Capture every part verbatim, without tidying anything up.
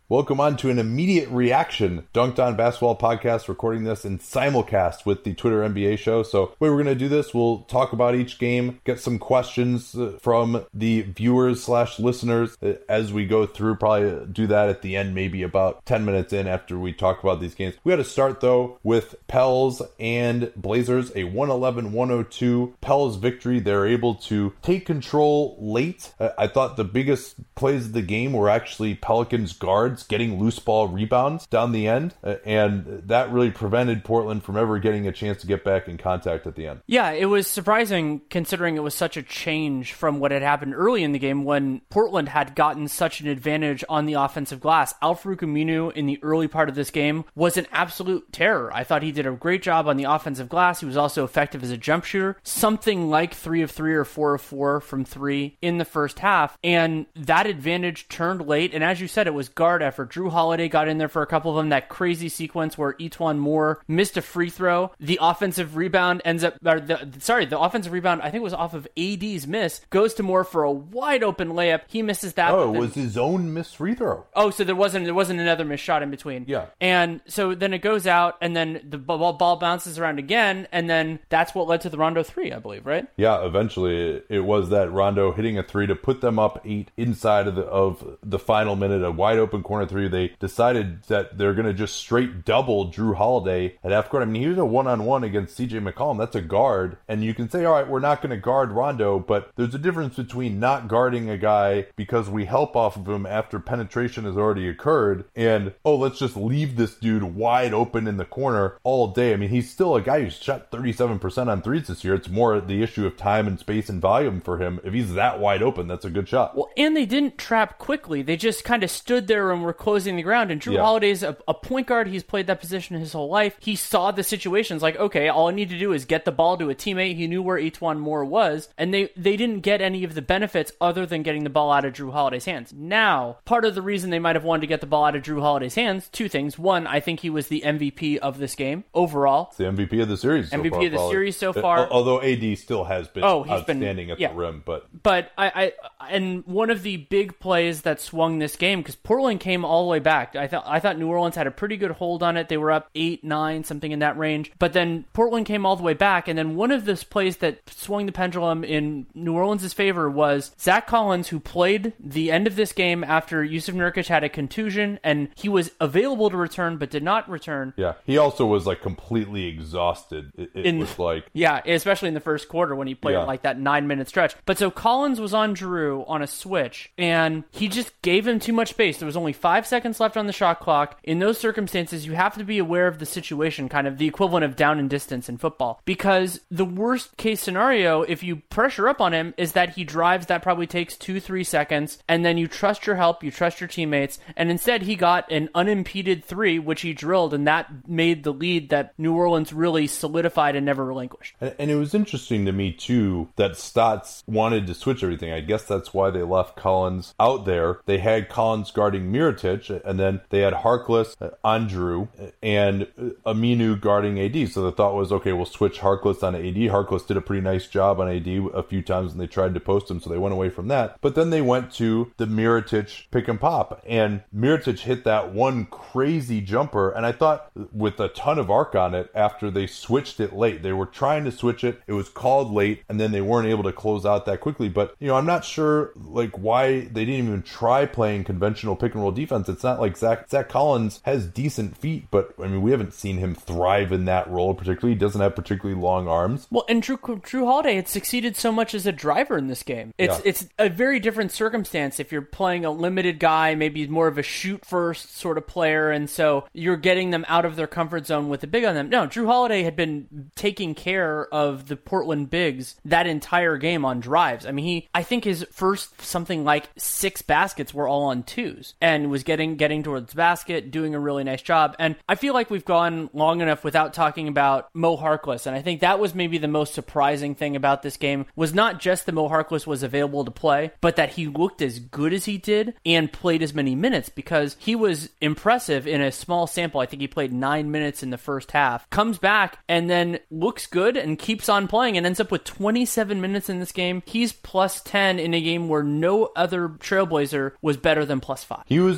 Welcome on to an immediate reaction Dunked On Basketball podcast, recording this in simulcast with the Twitter N B A show. So the way we're going to do this, we'll talk about each game, get some questions from the viewers slash listeners as we go through. Probably do that at the end, maybe about ten minutes in after we talk about these games. We got to start though with Pels and Blazers, a one eleven one oh two Pels victory. They're able to take control late. I thought the biggest plays of the game were actually Pelicans guards getting loose ball rebounds down the end, and that really prevented Portland from ever getting a chance to get back in contact at the end. Yeah, it was surprising considering it was such a change from what had happened early in the game when Portland had gotten such an advantage on the offensive glass. Al-Farouq Aminu in the early part of this game was an absolute terror. I thought he did a great job on the offensive glass. He was also effective as a jump shooter, something like three of three or four of four from three in the first half, and that advantage turned late, and as you said, it was guard effort. Drew Holiday got in there for a couple of them. That crazy sequence where E'Twaun Moore missed a free throw. The offensive rebound ends up, or the, sorry, the offensive rebound, I think it was off of A D's miss, goes to Moore for a wide open layup. He misses that. Oh, it was his own missed free throw. Oh, so there wasn't there wasn't another missed shot in between. Yeah. And so then it goes out, and then the ball, ball bounces around again, and then that's what led to the Rondo three, I believe, right? Yeah, eventually it was that Rondo hitting a three to put them up eight inside of the of the final minute, a wide open corner three. They decided that they're going to just straight double Drew Holiday at half court. I mean, he was a one-on-one against C J McCollum. That's a guard. And you can say, all right, we're not going to guard Rondo, but there's a difference between not guarding a guy because we help off of him after penetration has already occurred and, oh, let's just leave this dude wide open in the corner all day. I mean, he's still a guy who's shot thirty-seven percent on threes this year. It's more the issue of time and space and volume for him. If he's that wide open, that's a good shot. Well, and they didn't trap quickly. They just kind of stood there and were closing the ground. And Drew yeah. Holiday's a, a point guard. He's played that position his whole life. He saw the situations like, okay, all I need to do is get the ball to a teammate. He knew where E'Twaun Moore was, and they, they didn't get any of the benefits other than getting the ball out of Drew Holiday's hands. Now, part of the reason they might have wanted to get the ball out of Drew Holiday's hands, two things. One, I think he was the M V P of this game overall. It's the M V P of the series so M V P far, of the probably. series so far. Although A D still has been oh, he's outstanding been, at yeah. the rim. But but I, I and one of the big plays that swung this game, because Portland came all the way back. I thought I thought New Orleans had a pretty good hold on it. They were up eight, nine, something in that range. But then Portland came all the way back, and then one of those plays that swung the pendulum in New Orleans' favor was Zach Collins, who played the end of this game after Yusuf Nurkic had a contusion, and he was available to return but did not return. Yeah, he also was like completely exhausted. It, it in, was like yeah, especially in the first quarter when he played yeah. like that nine minute stretch. But so Collins was on Drew on a switch, and he just gave him too much space. There was only five seconds left on the shot clock. In those circumstances, you have to be aware of the situation, kind of the equivalent of down and distance in football, because the worst case scenario, if you pressure up on him, is that he drives. That probably takes two, three seconds, and then you trust your help, you trust your teammates, and instead he got an unimpeded three, which he drilled, and that made the lead that New Orleans really solidified and never relinquished. And, and it was interesting to me, too, that Stotts wanted to switch everything. I guess that's why they left Collins out there. They had Collins guarding Mirotic, and then they had Harkless on Drew, and Aminu guarding A D. So the thought was, okay, we'll switch Harkless on A D. Harkless did a pretty nice job on A D a few times, and they tried to post him, so they went away from that. But then they went to the Mirotic pick and pop, and Mirotic hit that one crazy jumper, and I thought with a ton of arc on it after they switched it late. They were trying to switch it. It was called late, and then they weren't able to close out that quickly. But, you know, I'm not sure, like, why they didn't even try playing conventional pick and roll defense. It's not like Zach, Zach Collins has decent feet, but, I mean, we haven't seen him thrive in that role particularly. He doesn't have particularly long arms. Well, and Drew, Drew Holiday had succeeded so much as a driver in this game. It's yeah. it's a very different circumstance if you're playing a limited guy, maybe more of a shoot-first sort of player, and so you're getting them out of their comfort zone with the big on them. No, Drew Holiday had been taking care of the Portland bigs that entire game on drives. I mean, he, I think his first something like six baskets were all on twos, and was getting getting towards the basket, doing a really nice job. And I feel like we've gone long enough without talking about Mo Harkless, and I think that was maybe the most surprising thing about this game, was not just that Mo Harkless was available to play, but that he looked as good as he did and played as many minutes, because he was impressive in a small sample. I think he played nine minutes in the first half, comes back and then looks good and keeps on playing and ends up with twenty-seven minutes in this game. He's plus ten in a game where no other Trailblazer was better than plus five. He was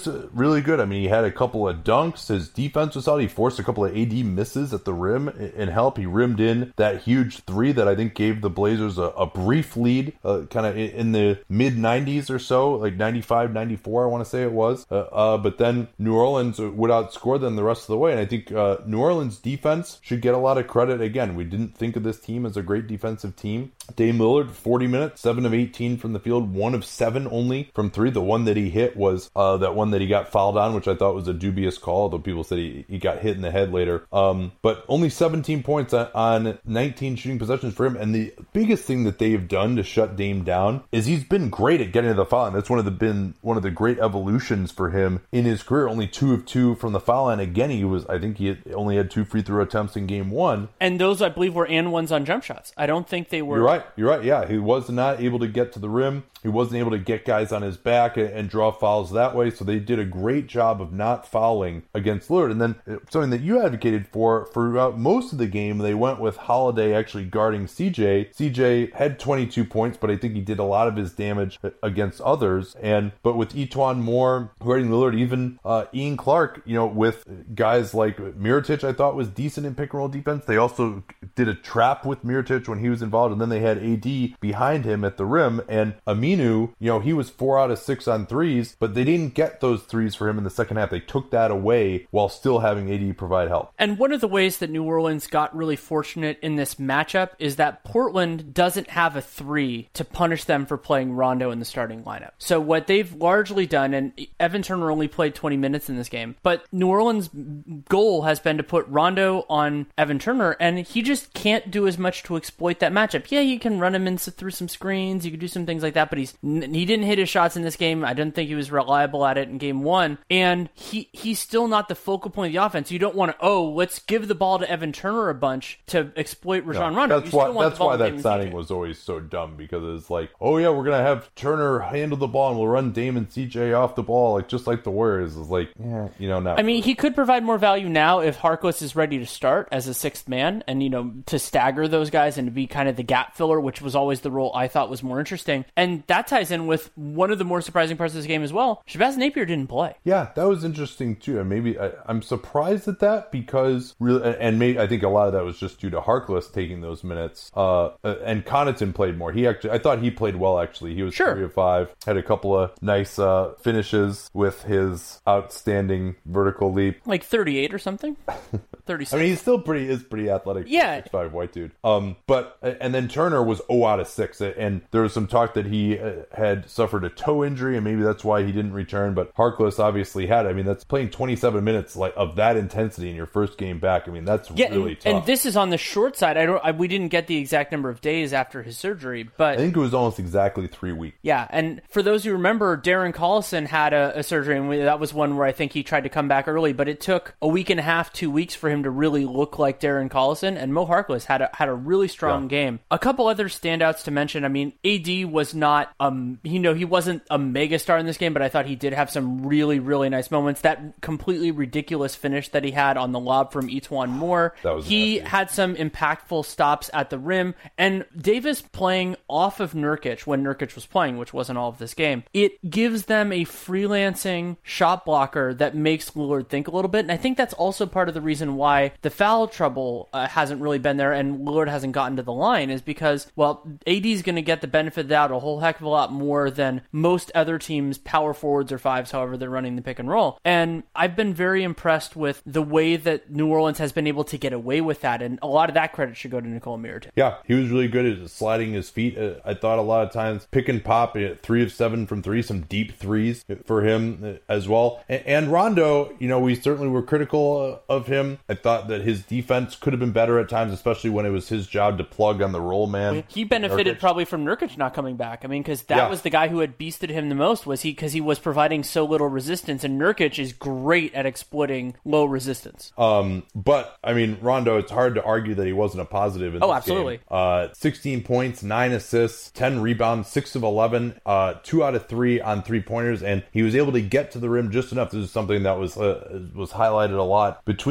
was really good. I mean, he had a couple of dunks. His defense was solid. He forced a couple of A D misses at the rim and help. He rimmed in that huge three that I think gave the Blazers a, a brief lead, uh, kind of in the mid nineties or so, like ninety-five, ninety-four, I want to say it was. Uh, uh, but then New Orleans would outscore them the rest of the way. And I think uh, New Orleans defense should get a lot of credit. Again, we didn't think of this team as a great defensive team. Dame Lillard, forty minutes, seven of eighteen from the field, one of seven only from three. The one that he hit was uh, that one that he got fouled on, which I thought was a dubious call, although people said he, he got hit in the head later. Um, but only seventeen points on, on nineteen shooting possessions for him. And the biggest thing that they've done to shut Dame down is he's been great at getting to the foul line. That's one of the been one of the great evolutions for him in his career. Only two of two from the foul line. Again, he was I think he had, only had two free throw attempts in game one. And those, I believe, were and ones on jump shots. I don't think they were. You're right. You're right. Yeah, he was not able to get to the rim. He wasn't able to get guys on his back and, and draw fouls that way. So they did a great job of not fouling against Lillard. And then something that you advocated for throughout most of the game, they went with Holiday actually guarding C J. C J had twenty-two points, but I think he did a lot of his damage against others. And but with Etuan Moore guarding Lillard, even uh, Ian Clark, you know, with guys like Mirotic, I thought was decent in pick and roll defense. They also did a trap with Mirotic when he was involved, and then they had A D behind him at the rim. And Aminu, you know, he was four out of six on threes, but they didn't get those threes for him in the second half. They took that away while still having A D provide help. And one of the ways that New Orleans got really fortunate in this matchup is that Portland doesn't have a three to punish them for playing Rondo in the starting lineup. So what they've largely done, and Evan Turner only played twenty minutes in this game, but New Orleans' goal has been to put Rondo on Evan Turner, and he just can't do as much to exploit that matchup. Yeah, you can run him in through some screens, you can do some things like that, but he's he didn't hit his shots in this game. I didn't think he was reliable at it in game one, and he he's still not the focal point of the offense. You don't want to, oh, let's give the ball to Evan Turner a bunch to exploit Rajon no, Rondo. That's why that's why that signing was always so dumb, because it's like, oh yeah, we're gonna have Turner handle the ball and we'll run Dame and C J off the ball, like just like the Warriors. Is like, yeah, you know, not. I mean, he could provide more value now if Harkless is ready to start as a sixth man, and you know, to stagger those guys and to be kind of the gap filler, which was always the role I thought was more interesting. And that ties in with one of the more surprising parts of this game as well. Shabazz Napier didn't play. Yeah, that was interesting too. And maybe I, I'm surprised at that, because really, and maybe I think a lot of that was just due to Harkless taking those minutes. Uh, and Connaughton played more. He actually, I thought he played well. Actually, he was sure. three of five. Had a couple of nice uh, finishes with his outstanding vertical leap, like thirty-eight or something. thirty-six. I mean, he's still pretty is pretty athletic. Yeah, six five white dude. Um, but and then Turner was zero out of six, and there was some talk that he uh, had suffered a toe injury, and maybe that's why he didn't return. But Harkless obviously had. I mean, that's playing twenty-seven minutes like of that intensity in your first game back. I mean, that's yeah, really and, tough. And this is on the short side. I don't. I, we didn't get the exact number of days after his surgery, but I think it was almost exactly three weeks. Yeah, and for those who remember, Darren Collison had a, a surgery, and we, that was one where I think he tried to come back early, but it took a week and a half, two weeks for him to really look like Darren Collison. And Mo Harkless had a had a really strong yeah. game. A couple other standouts to mention. I mean, A D was not um you know he wasn't a mega star in this game, but I thought he did have some really really nice moments. That completely ridiculous finish that he had on the lob from Etuan Moore. That was he nasty. Had some impactful stops at the rim, and Davis playing off of Nurkic when Nurkic was playing, which wasn't all of this game. It gives them a freelancing shot blocker that makes Lillard think a little bit, and I think that's also part of the reason why the foul trouble uh, hasn't really been there and Lillard hasn't gotten to the line, is because, well, A D's going to get the benefit of the doubt a whole heck of a lot more than most other teams' power forwards or fives, however they're running the pick and roll. And I've been very impressed with the way that New Orleans has been able to get away with that, and a lot of that credit should go to Nikola Mirotic. Yeah, he was really good at sliding his feet. Uh, I thought a lot of times pick and pop, uh, three of seven from three, some deep threes for him uh, as well. And, and Rondo, you know, we certainly were critical uh, of him. I thought that his defense could have been better at times, especially when it was his job to plug on the roll man. He benefited Nurkic. probably from Nurkic not coming back. I mean, because that yeah. was the guy who had beasted him the most, was he? Because he was providing so little resistance, and Nurkic is great at exploiting low resistance. Um, but I mean, Rondo, it's hard to argue that he wasn't a positive in oh, this absolutely. game. Uh, sixteen points, nine assists, ten rebounds, six of eleven, uh, two out of three on three pointers, and he was able to get to the rim just enough. This is something that was uh, was highlighted a lot between games.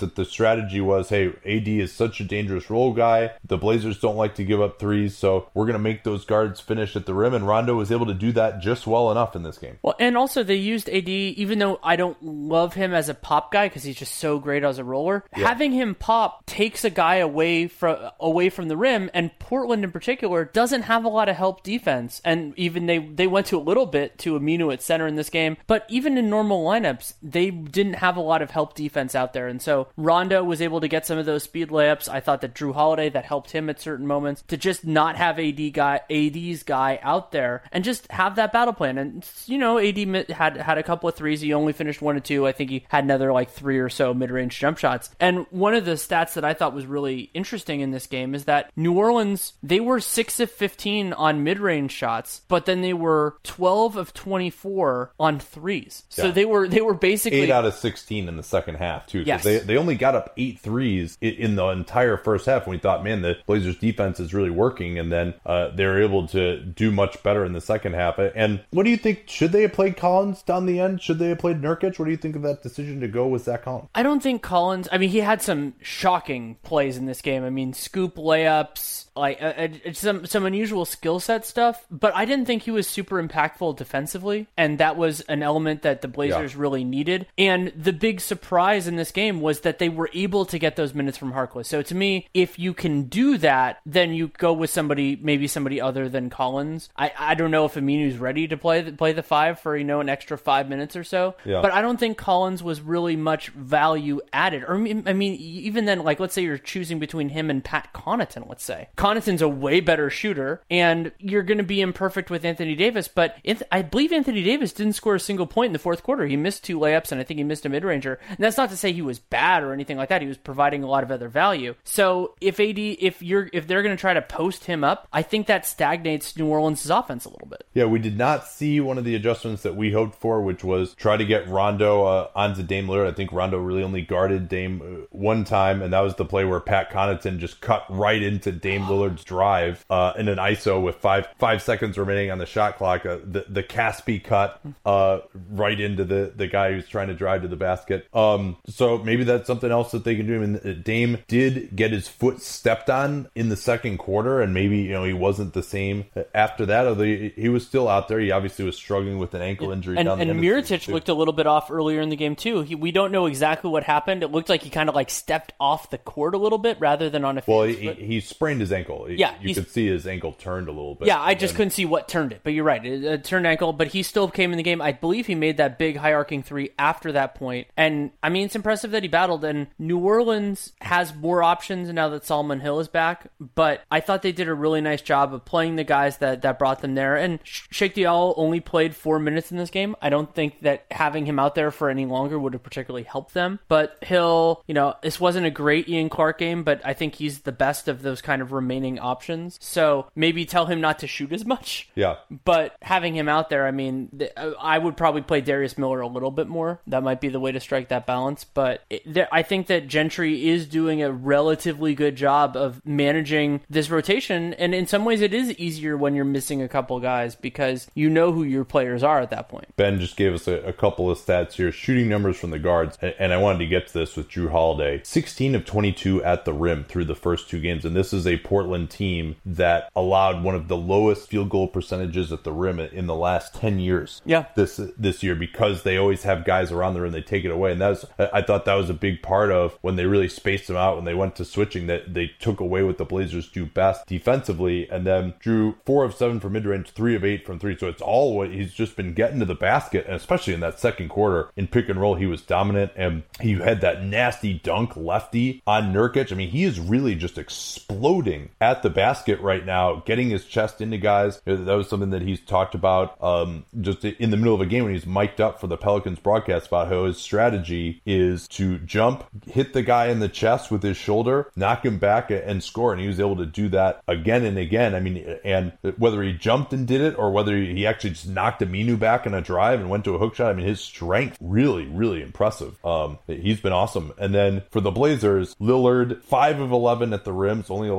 that the strategy was, hey, A D is such a dangerous roll guy. The Blazers don't like to give up threes, so we're going to make those guards finish at the rim, and Rondo was able to do that just well enough in this game. Well, and also they used A D, even though I don't love him as a pop guy because he's just so great as a roller, yeah. having him pop takes a guy away from away from the rim, and Portland in particular doesn't have a lot of help defense, and even they, they went to a little bit to Aminu at center in this game, but even in normal lineups, they didn't have a lot of help defense out there, and so Rondo was able to get some of those speed layups. I thought that Drew Holiday, that helped him at certain moments, to just not have A D guy, A D's guy out there, and just have that battle plan, and you know, A D had, had a couple of threes, he only finished one or two, I think he had another like three or so mid-range jump shots, and one of the stats that I thought was really interesting in this game is that New Orleans, they were six of fifteen on mid-range shots, but then they were twelve of twenty-four on threes. So yeah. they were they were basically eight out of sixteen in the second half too. Yes. They they only got up eight threes in the entire first half. And we thought, man, the Blazers defense is really working, and then uh, they were able to do much better in the second half. And what do you think? Should they have played Collins down the end? Should they have played Nurkic? What do you think of that decision to go with Zach Collins? I don't think Collins. I mean, he had some shocking plays in this game. I mean, scoop layups, like uh, uh, some some unusual skill set stuff, but I didn't think he was super impactful defensively, and that was an element that the Blazers yeah. really needed. And the big surprise in this game was that they were able to get those minutes from Harkless. So to me, if you can do that, then you go with somebody, maybe somebody other than Collins. I, I don't know if Aminu's ready to play the, play the five for, you know, an extra five minutes or so, yeah. but I don't think Collins was really much value added. Or I mean, even then, like, let's say you're choosing between him and Pat Connaughton, let's say. Connaughton's a way better shooter, and you're going to be imperfect with Anthony Davis, but I believe Anthony Davis didn't score a single point in the fourth quarter. He missed two layups, and I think he missed a mid-ranger. And that's not to say he was bad or anything like that. He was providing a lot of other value. So if A D, if you're, if they're going to try to post him up, I think that stagnates New Orleans' offense a little bit. Yeah, we did not see one of the adjustments that we hoped for, which was try to get Rondo uh, onto Dame Lillard. I think Rondo really only guarded Dame one time, and that was the play where Pat Connaughton just cut right into Dame Lillard's drive uh, in an I S O with five five seconds remaining on the shot clock. Uh, the the Caspi cut uh, right into the, the guy who's trying to drive to the basket. Um, so maybe that's something else that they can do. I mean, Dame did get his foot stepped on in the second quarter, and maybe, you know, he wasn't the same after that. Although he, he was still out there. He obviously was struggling with an ankle injury. And, down and the Mirotic looked a little bit off earlier in the game too. He, we don't know exactly what happened. It looked like he kind of like stepped off the court a little bit rather than on a. Well, he, he sprained his ankle. Yeah, you could see his ankle turned a little bit. Yeah, I just then, couldn't see what turned it. But you're right, it, it turned ankle. But he still came in the game. I believe he made that big high arcing three after that point. And I mean, it's impressive that he battled. And New Orleans has more options now that Solomon Hill is back. But I thought they did a really nice job of playing the guys that, that brought them there. And Sheikh Diallo only played four minutes in this game. I don't think that having him out there for any longer would have particularly helped them. But Hill, you know, this wasn't a great Ian Clark game, but I think he's the best of those kind of remaining options. So maybe tell him not to shoot as much. Yeah. But having him out there, I mean, I would probably play Darius Miller a little bit more. That might be the way to strike that balance. But it, I think that Gentry is doing a relatively good job of managing this rotation. And in some ways, it is easier when you're missing a couple guys because you know who your players are at that point. Ben just gave us a, a couple of stats here, shooting numbers from the guards. And, and I wanted to get to this with Drew Holiday. sixteen of twenty-two at the rim through the first two games. And this is a Portland team that allowed one of the lowest field goal percentages at the rim in the last ten years. Yeah. This this year, because they always have guys around the rim, they take it away. And that was, I thought that was a big part of when they really spaced them out, when they went to switching, that they took away what the Blazers do best defensively. And then Drew four of seven from mid-range, three of eight from three. So it's all what he's just been getting to the basket. And especially in that second quarter in pick and roll, he was dominant. And he had that nasty dunk lefty on Nurkic. I mean, he is really just exploding at the basket right now, getting his chest into guys. That was something that he's talked about um, just in the middle of a game when he's mic'd up for the Pelicans broadcast about how his strategy is to jump, hit the guy in the chest with his shoulder, knock him back and score. And he was able to do that again and again. I mean, and whether he jumped and did it or whether he actually just knocked Aminu back in a drive and went to a hook shot, I mean, his strength really, really impressive. Um, he's been awesome. And then for the Blazers, Lillard, five of eleven at the rim, so only eleven shots.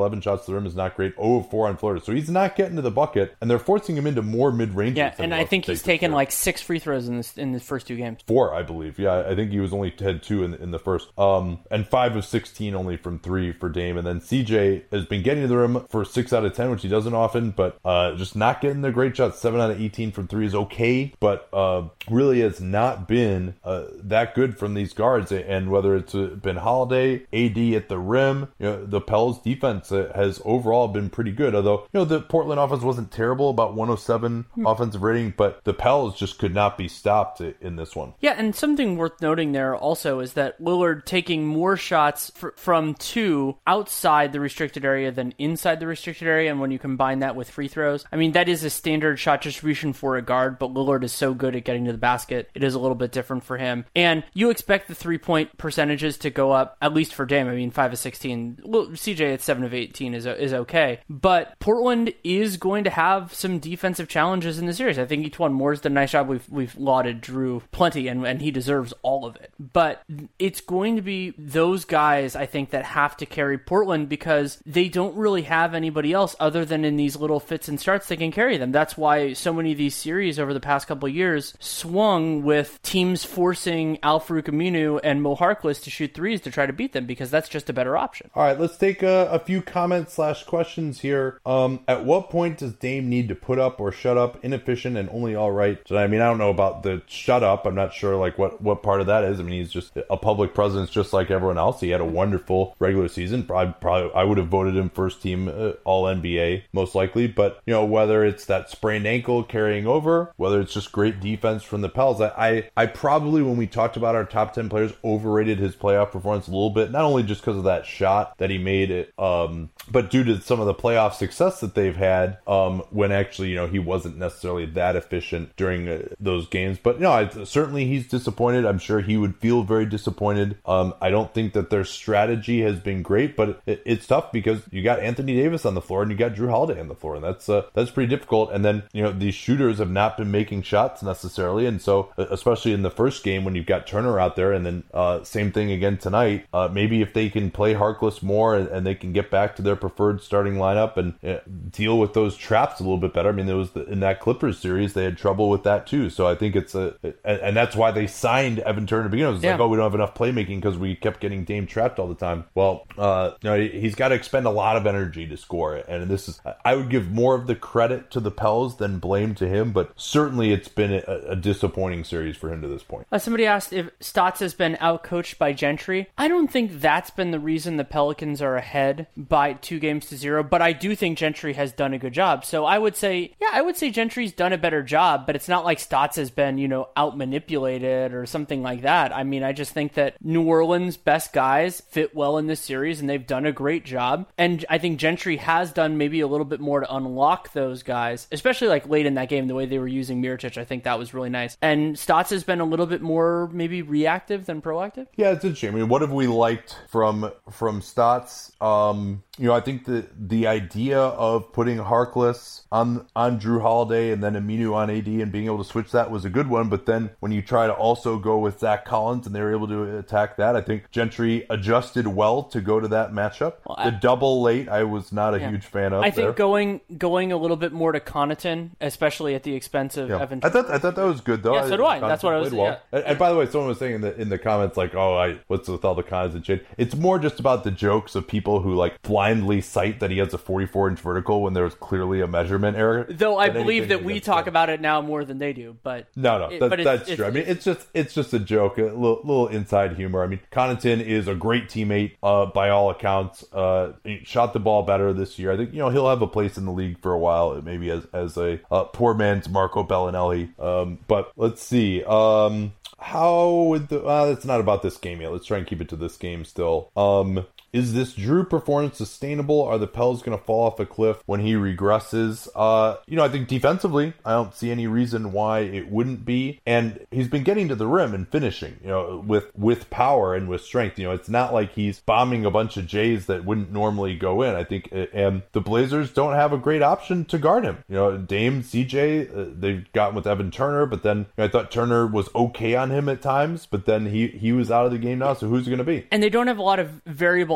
shots to the rim is not great. zero of four on floaters. So he's not getting to the bucket, and they're forcing him into more mid-ranges. Yeah, and I think he's taken like six free throws in this in the first two games. Four, I believe. Yeah, I think he was only had two in, in the first. Um, and five of sixteen only from three for Dame. And then C J has been getting to the rim for six out of ten, which he doesn't often, but uh, just not getting the great shots. seven out of eighteen from three is okay, but uh, really has not been uh, that good from these guards. And whether it's been Holiday, A D at the rim, you know, the Pels defense has overall been pretty good. Although, you know, the Portland offense wasn't terrible, about one oh seven hmm. offensive rating, but the Pels just could not be stopped in this one. Yeah, and something worth noting there also is that Lillard taking more shots fr- from two outside the restricted area than inside the restricted area, and when you combine that with free throws, I mean, that is a standard shot distribution for a guard, but Lillard is so good at getting to the basket, it is a little bit different for him. And you expect the three-point percentages to go up, at least for Dame. I mean, five of sixteen. Well, C J at seven of eighteen is is okay. But Portland is going to have some defensive challenges in the series. I think E'Twaun Moore's done a nice job. We've we've lauded Drew plenty, and, and he deserves all of it. But it's going to be those guys, I think, that have to carry Portland because they don't really have anybody else other than in these little fits and starts that can carry them. That's why so many of these series over the past couple of years swung with teams forcing Al-Farouq Aminu and Mo Harkless to shoot threes to try to beat them because that's just a better option. All right, let's take a, a few comments slash questions here. Um, at what point does Dame need to put up or shut up? Inefficient and only all right. So, I mean, I don't know about the shut up. I'm not sure like what, what part of that is. I mean, he's just a public presence just like everyone else. He had a wonderful regular season. Probably, probably I would have voted him first team uh, all N B A most likely. But, you know, whether it's that sprained ankle carrying over, whether it's just great defense from the Pels, I, I, I probably, when we talked about our top ten players, overrated his playoff performance a little bit. Not only just because of that shot that he made it, um, but due to some of the playoff success that they've had um, when actually, you know, he wasn't necessarily that efficient during uh, those games. But, you know, I, certainly he's disappointed. I'm sure he would feel very disappointed. Um, I don't think that their strategy has been great, but it, it's tough because you got Anthony Davis on the floor and you got Drew Holiday on the floor, and that's uh, that's pretty difficult. And then, you know, these shooters have not been making shots necessarily, and so especially in the first game when you've got Turner out there, and then uh, same thing again tonight. Uh, maybe if they can play Harkless more and, and they can get back to their preferred starting lineup and uh, deal with those traps a little bit better. I mean, there was the, in that Clippers series they had trouble with that too. So I think it's a, and, and that's why they signed Evan Turner to begin with. It's yeah. like, oh, we don't have enough playmaking because we kept getting Dame trapped all the time. Well, uh, you know, he's got to expend a lot of energy to score it, and this is, I would give more of the credit to the Pels than blame to him, but certainly it's been a, a disappointing series for him to this point. Uh, somebody asked if Stotts has been outcoached by Gentry. I don't think that's been the reason the Pelicans are ahead by two games to zero, but I do think Gentry has done a good job. So I would say, yeah, I would say Gentry's done a better job, but it's not like Stotts has been, you know, out-manipulated or something like that. I mean, I just think that New Orleans' best guys fit well in this series, and they've done a great job. And I think Gentry has done maybe a little bit more to unlock those guys, especially like late in that game, the way they were using Mirotic. I think that was really nice. And Stotts has been a little bit more maybe reactive than proactive. Yeah, it's interesting. I mean, what have we liked from from Stotts? Um, you know, I think the the idea of putting Harkless on on Drew Holiday and then Aminu on A D and being able to switch that was a good one. But then when you try to also go with Zach Collins and they were able to attack that, I think Gentry adjusted well to go to that matchup. Well, I, the double late, I was not a yeah. huge fan of. I think there. going going a little bit more to Connaughton, especially at the expense of yeah. Evan. I thought I thought that was good though. Yeah, so do I. Connaughton That's what I was. Well. Yeah. And, and by the way, someone was saying in the in the comments like, "Oh, I what's with all the Cons and shit?" It's more just about the jokes of people who like blindly cite that he has a forty-four inch vertical when there's clearly a measurement error. Though I believe that we talk about it now more than they do, but no, no, it, that, but it's, that's it's, true. I mean, it's just it's just a joke, a little, little inside humor. I mean, Connaughton is a great teammate uh, by all accounts. Uh, he shot the ball better this year. I think you know he'll have a place in the league for a while, maybe as as a uh, poor man's Marco Bellinelli. Um, but let's see. Um, how would the? Uh, it's not about this game yet. Let's try and keep it to this game still. Um, Is this Drew performance sustainable? Are the Pels going to fall off a cliff when he regresses? Uh, you know, I think defensively, I don't see any reason why it wouldn't be. And he's been getting to the rim and finishing, you know, with, with power and with strength. You know, it's not like he's bombing a bunch of J's that wouldn't normally go in. I think, and the Blazers don't have a great option to guard him. You know, Dame, C J, uh, they've gotten with Evan Turner, but then you know, I thought Turner was okay on him at times, but then he, he was out of the game now. So who's it going to be? And they don't have a lot of variable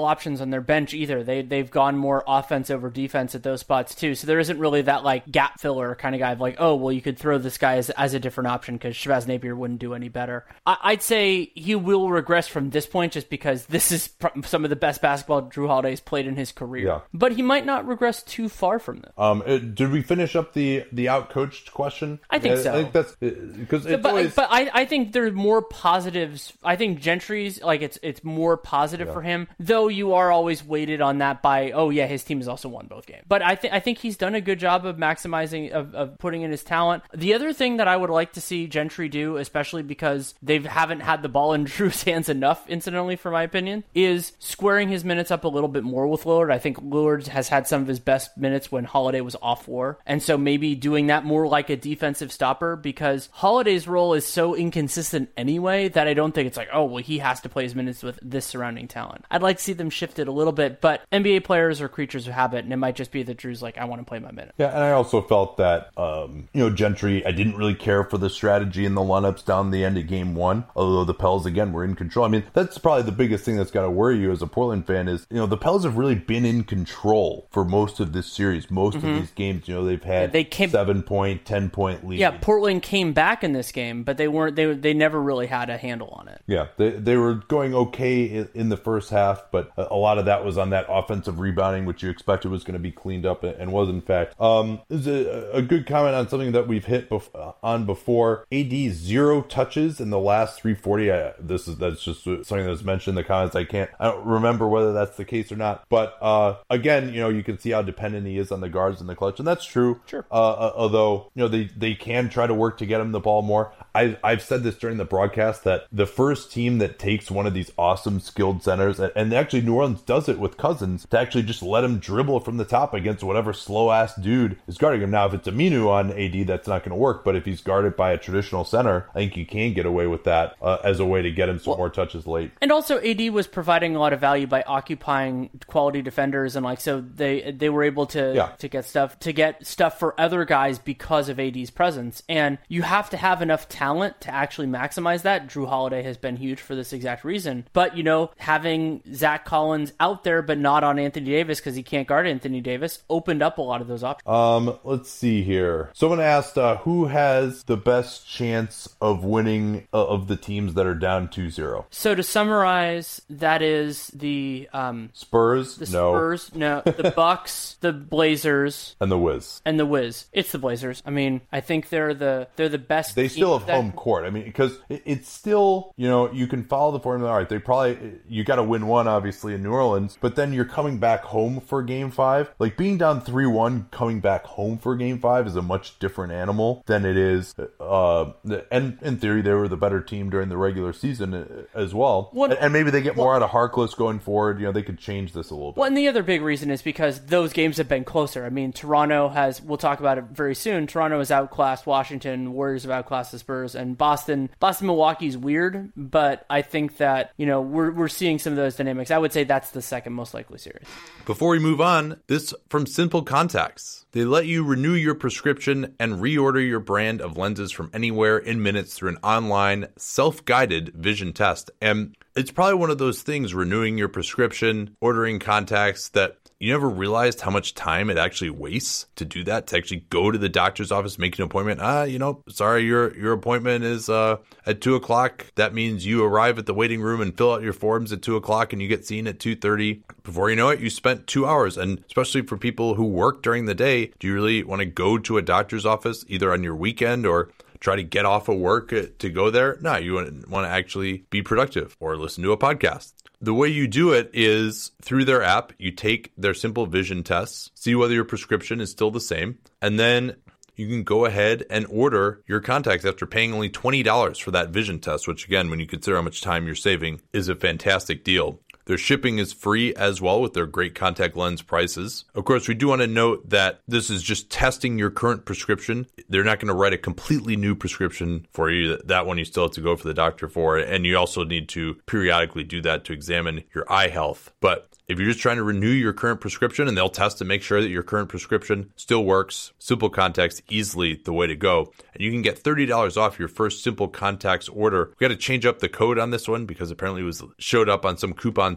options on their bench either. They, they've gone more offense over defense at those spots too. So there isn't really that like gap filler kind of guy of like, oh, well, you could throw this guy as, as a different option because Shabazz Napier wouldn't do any better. I, I'd say he will regress from this point just because this is pr- some of the best basketball Drew Holiday's played in his career. Yeah. But he might not regress too far from this. Um, it, did we finish up the the out-coached question? I think I, so. I think that's because it's but, always... but I, I think there's more positives. I think Gentry's like it's it's more positive Yeah. for him, though you are always weighted on that by oh yeah, his team has also won both games. But I think I think he's done a good job of maximizing of, of putting in his talent. The other thing that I would like to see Gentry do, especially because they haven't had the ball in Drew's hands enough, incidentally, for my opinion, is squaring his minutes up a little bit more with Lillard. I think Lillard has had some of his best minutes when Holiday was off war, and so maybe doing that more like a defensive stopper, because Holiday's role is so inconsistent anyway that I don't think it's like, oh, well, he has to play his minutes with this surrounding talent. I'd like to see them shift it a little bit, but N B A players are creatures of habit, and it might just be that Drew's like, I want to play my minutes. Yeah, and I also felt that, um, you know, Gentry, I didn't really care for the strategy in the lineups down the end of game one, although the Pels, again, were in control. I mean, that's probably the biggest thing that's got to worry you as a Portland fan is, you know, the Pels have really been in control for most of this series. Most mm-hmm. of these games, you know, they've had yeah, they came, seven point, ten point lead. Yeah, Portland came back in this game, but they weren't, they they never really had a handle on it. Yeah, they, they were going okay in, in the first half, but a, a lot of that was on that offensive rebounding, which you expected was going to be cleaned up and was in fact. Um, this is a, a good comment on something that we've hit bef- on before. A D zero touches in the last three forty. I, this is that's just something that's mentioned in the comments. I can't, I don't remember whether that's the case or not. But uh, again, you know, you can see how dependent he is on the guards in the clutch, and that's true. Sure. Uh, uh, although you know they they can try to work to get him the ball more. I, I've said this during the broadcast that the first team that takes one of these awesome skilled centers, and, and actually New Orleans does it with Cousins, to actually just let him dribble from the top against whatever slow-ass dude is guarding him. Now, if it's Aminu on A D, that's not going to work, but if he's guarded by a traditional center, I think you can get away with that uh, as a way to get him some well, more touches late. And also, A D was providing a lot of value by occupying quality defenders, and like so they they were able to yeah. to get stuff to get stuff for other guys because of A D's presence. And you have to have enough talent to actually maximize that. Drew Holiday has been huge for this exact reason. But, you know, having Zach Collins out there but not on Anthony Davis because he can't guard Anthony Davis opened up a lot of those options. Um, let's see here. Someone asked uh, who has the best chance of winning uh, of the teams that are down two zero. So to summarize, that is the um, Spurs, the no. Spurs, no, the Bucks, the Blazers, and the Wiz. And the Wiz. It's the Blazers. I mean, I think they're the they're the best. They still have that... home court. I mean, because it, it's still, you know, you can follow the formula. All right, they probably, you got to win one, obviously, in New Orleans, but then you're coming back home for game five. Like, being down three one, coming back home for game five is a much different animal than it is, uh, and in theory, they were the better team during the regular season as well. well and, and maybe they get more well, out of Harkless going forward. You know, they could change this a little bit. Well, and the other big reason is because those games have been closer. I mean, Toronto has, we'll talk about it very soon, Toronto has outclassed Washington, Warriors have outclassed the Spurs, and Boston, Boston, Milwaukee's weird, but I think that, you know, we're we're seeing some of those dynamics. I would say that's the second most likely series. Before we move on, this from Simple Contacts. They let you renew your prescription and reorder your brand of lenses from anywhere in minutes through an online, self-guided vision test. And it's probably one of those things, renewing your prescription, ordering contacts, that you never realized how much time it actually wastes to do that, to actually go to the doctor's office, make an appointment. Ah, you know, sorry, your your appointment is uh, at two o'clock. That means you arrive at the waiting room and fill out your forms at two o'clock and you get seen at two thirty. Before you know it, you spent two hours. And especially for people who work during the day, do you really want to go to a doctor's office either on your weekend or try to get off of work to go there? No, you want to actually be productive or listen to a podcast. The way you do it is through their app. You take their simple vision tests, see whether your prescription is still the same, and then you can go ahead and order your contacts after paying only twenty dollars for that vision test, which again, when you consider how much time you're saving, is a fantastic deal. Their shipping is free as well with their great contact lens prices. Of course, we do want to note that this is just testing your current prescription. They're not going to write a completely new prescription for you. That one you still have to go for the doctor for. And you also need to periodically do that to examine your eye health. But if you're just trying to renew your current prescription, and they'll test to make sure that your current prescription still works, Simple Contacts, easily the way to go. And you can get thirty dollars off your first Simple Contacts order. We got to change up the code on this one because apparently it was showed up on some coupon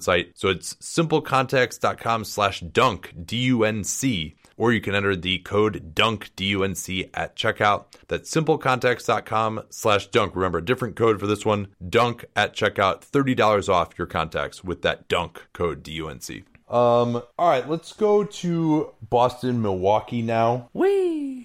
site. So it's simplecontacts.com slash dunk, D U N C, or you can enter the code DUNK, D U N C, at checkout. That's simplecontacts.com slash dunk. Remember, a different code for this one, DUNK at checkout, thirty dollars off your contacts with that DUNK code, D U N C. Um, all right, let's go to Boston, Milwaukee now. Whee!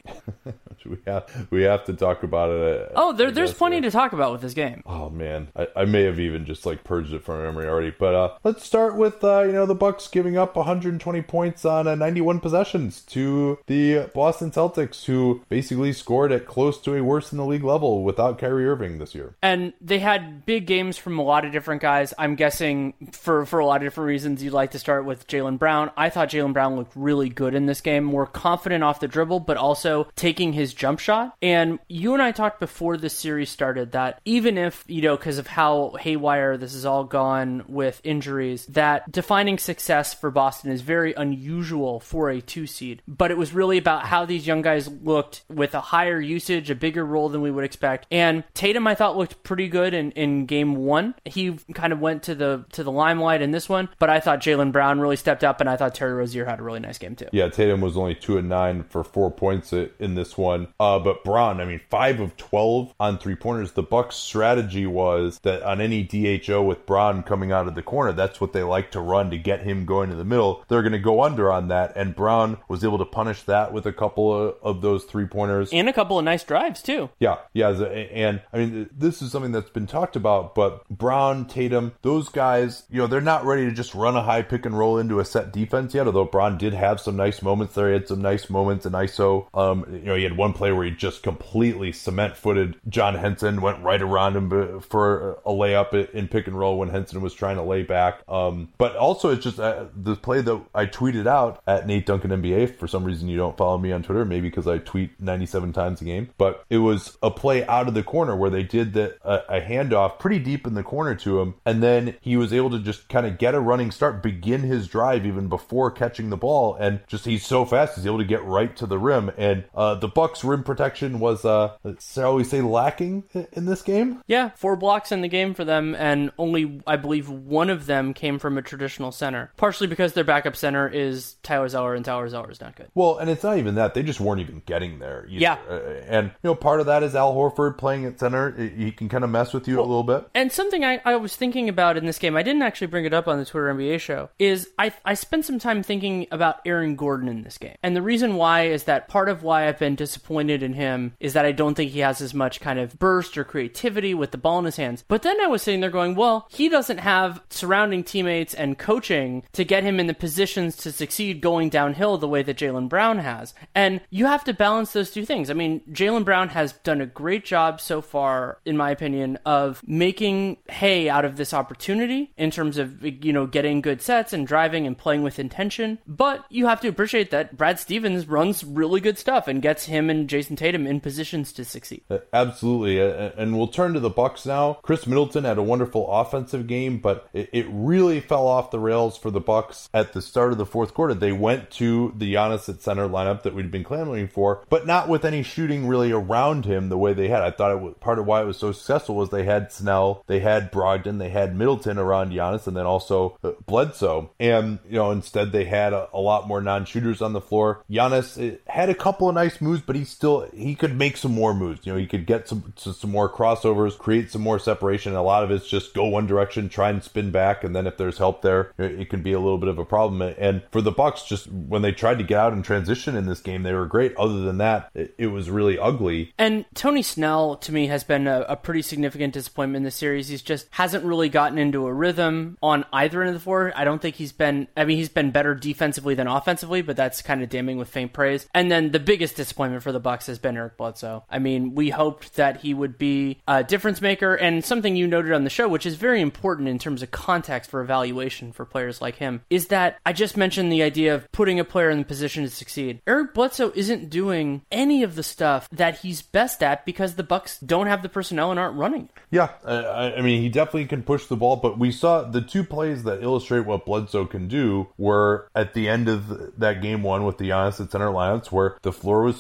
we have we have to talk about it. Oh, there, there's plenty to talk about with this game. Oh man, I, I may have even just like purged it from memory already. But uh, let's start with uh, you know the Bucks giving up one hundred twenty points on uh, ninety-one possessions to the Boston Celtics, who basically scored at close to a worst in the league level without Kyrie Irving this year. And they had big games from a lot of different guys. I'm guessing for for a lot of different reasons, you'd like to start with Jaylen Brown. I thought Jaylen Brown looked really good in this game, more confident off the dribble, but also taking his jump shot. And you and I talked before this series started that even if, you know, because of how haywire this has all gone with injuries, that defining success for Boston is very unusual for a two seed. But it was really about how these young guys looked with a higher usage, a bigger role than we would expect. And Tatum, I thought, looked pretty good in, in game one. He kind of went to the to the limelight in this one, but I thought Jaylen Brown really stepped up, and I thought Terry Rozier had a really nice game too. Yeah, Tatum was only two and nine for four points in this one. Uh, but Brown, I mean, five of twelve on three pointers. The Bucks' strategy was that on any D H O with Brown coming out of the corner, that's what they like to run to get him going to the middle. They're going to go under on that, and Brown was able to punish that with a couple of, of those three pointers and a couple of nice drives too. Yeah, yeah, and I mean, this is something that's been talked about. But Brown, Tatum, those guys, you know, they're not ready to just run a high pick and roll into a set defense yet. Although Brown did have some nice moments there, he had some nice moments in I S O. Um, you know, he had one play where he just completely cement-footed John Henson, went right around him for a layup in pick and roll when Henson was trying to lay back. Um, but also, it's just uh, the play that I tweeted out at Nate Duncan N B A. For some reason, you don't follow me on Twitter, maybe because I tweet ninety-seven times a game. But it was a play out of the corner where they did the, a, a handoff pretty deep in the corner to him, and then he was able to just kind of get a running start, begin his drive even before catching the ball, and just he's so fast, he's able to get right to the rim. And uh, the Bucks' rim protection was, uh, shall we say, lacking in this game? Yeah, four blocks in the game for them, and only, I believe, one of them came from a traditional center. Partially because their backup center is Tyler Zeller, and Tyler Zeller is not good. Well, and it's not even that. They just weren't even getting there either. Yeah. Uh, and, you know, part of that is Al Horford playing at center. He can kind of mess with you well, a little bit. And something I, I was thinking about in this game, I didn't actually bring it up on the Twitter N B A show, is I, I spent some time thinking about Aaron Gordon in this game. And the reason why is that part of why I've been disappointed in him is that I don't think he has as much kind of burst or creativity with the ball in his hands. But then I was sitting there going, well, he doesn't have surrounding teammates and coaching to get him in the positions to succeed going downhill the way that Jaylen Brown has. And you have to balance those two things. I mean, Jaylen Brown has done a great job so far, in my opinion, of making hay out of this opportunity in terms of, you know, getting good sets and driving and playing with intention. But you have to appreciate that Brad Stevens runs really good stuff and gets him and Jason Tatum in positions to succeed. Absolutely. And we'll turn to the Bucks now. Chris Middleton had a wonderful offensive game, but it really fell off the rails for the Bucks at the start of the fourth quarter. They went to the Giannis at center lineup that we'd been clamoring for, but not with any shooting really around him the way they had. I thought it was part of why it was so successful was they had Snell, they had Brogdon, they had Middleton around Giannis, and then also Bledsoe. And, you know, instead they had a, a lot more non-shooters on the floor. Giannis had a couple of nice moves, but he still, he could make some more moves. You know, he could get some, some more crossovers, create some more separation. A lot of it's just go one direction, try and spin back, and then if there's help there, it can be a little bit of a problem. And for the Bucks, just when they tried to get out and transition in this game, they were great. Other than that, it, it was really ugly. And Tony Snell, to me, has been a, a pretty significant disappointment in this series. He's just hasn't really gotten into a rhythm on either end of the floor. I don't think he's been, I mean, he's been better defensively than offensively, but that's kind of damning with faint praise. And then the biggest disappointment for the Bucks has been Eric Bledsoe. I mean, we hoped that he would be a difference maker, and something you noted on the show, which is very important in terms of context for evaluation for players like him, is that I just mentioned the idea of putting a player in the position to succeed. Eric Bledsoe isn't doing any of the stuff that he's best at because the Bucks don't have the personnel and aren't running. Yeah, I, I mean, he definitely can push the ball, but we saw the two plays that illustrate what Bledsoe can do were at the end of that game one with the Giannis at center lineups where the floor was spaced and he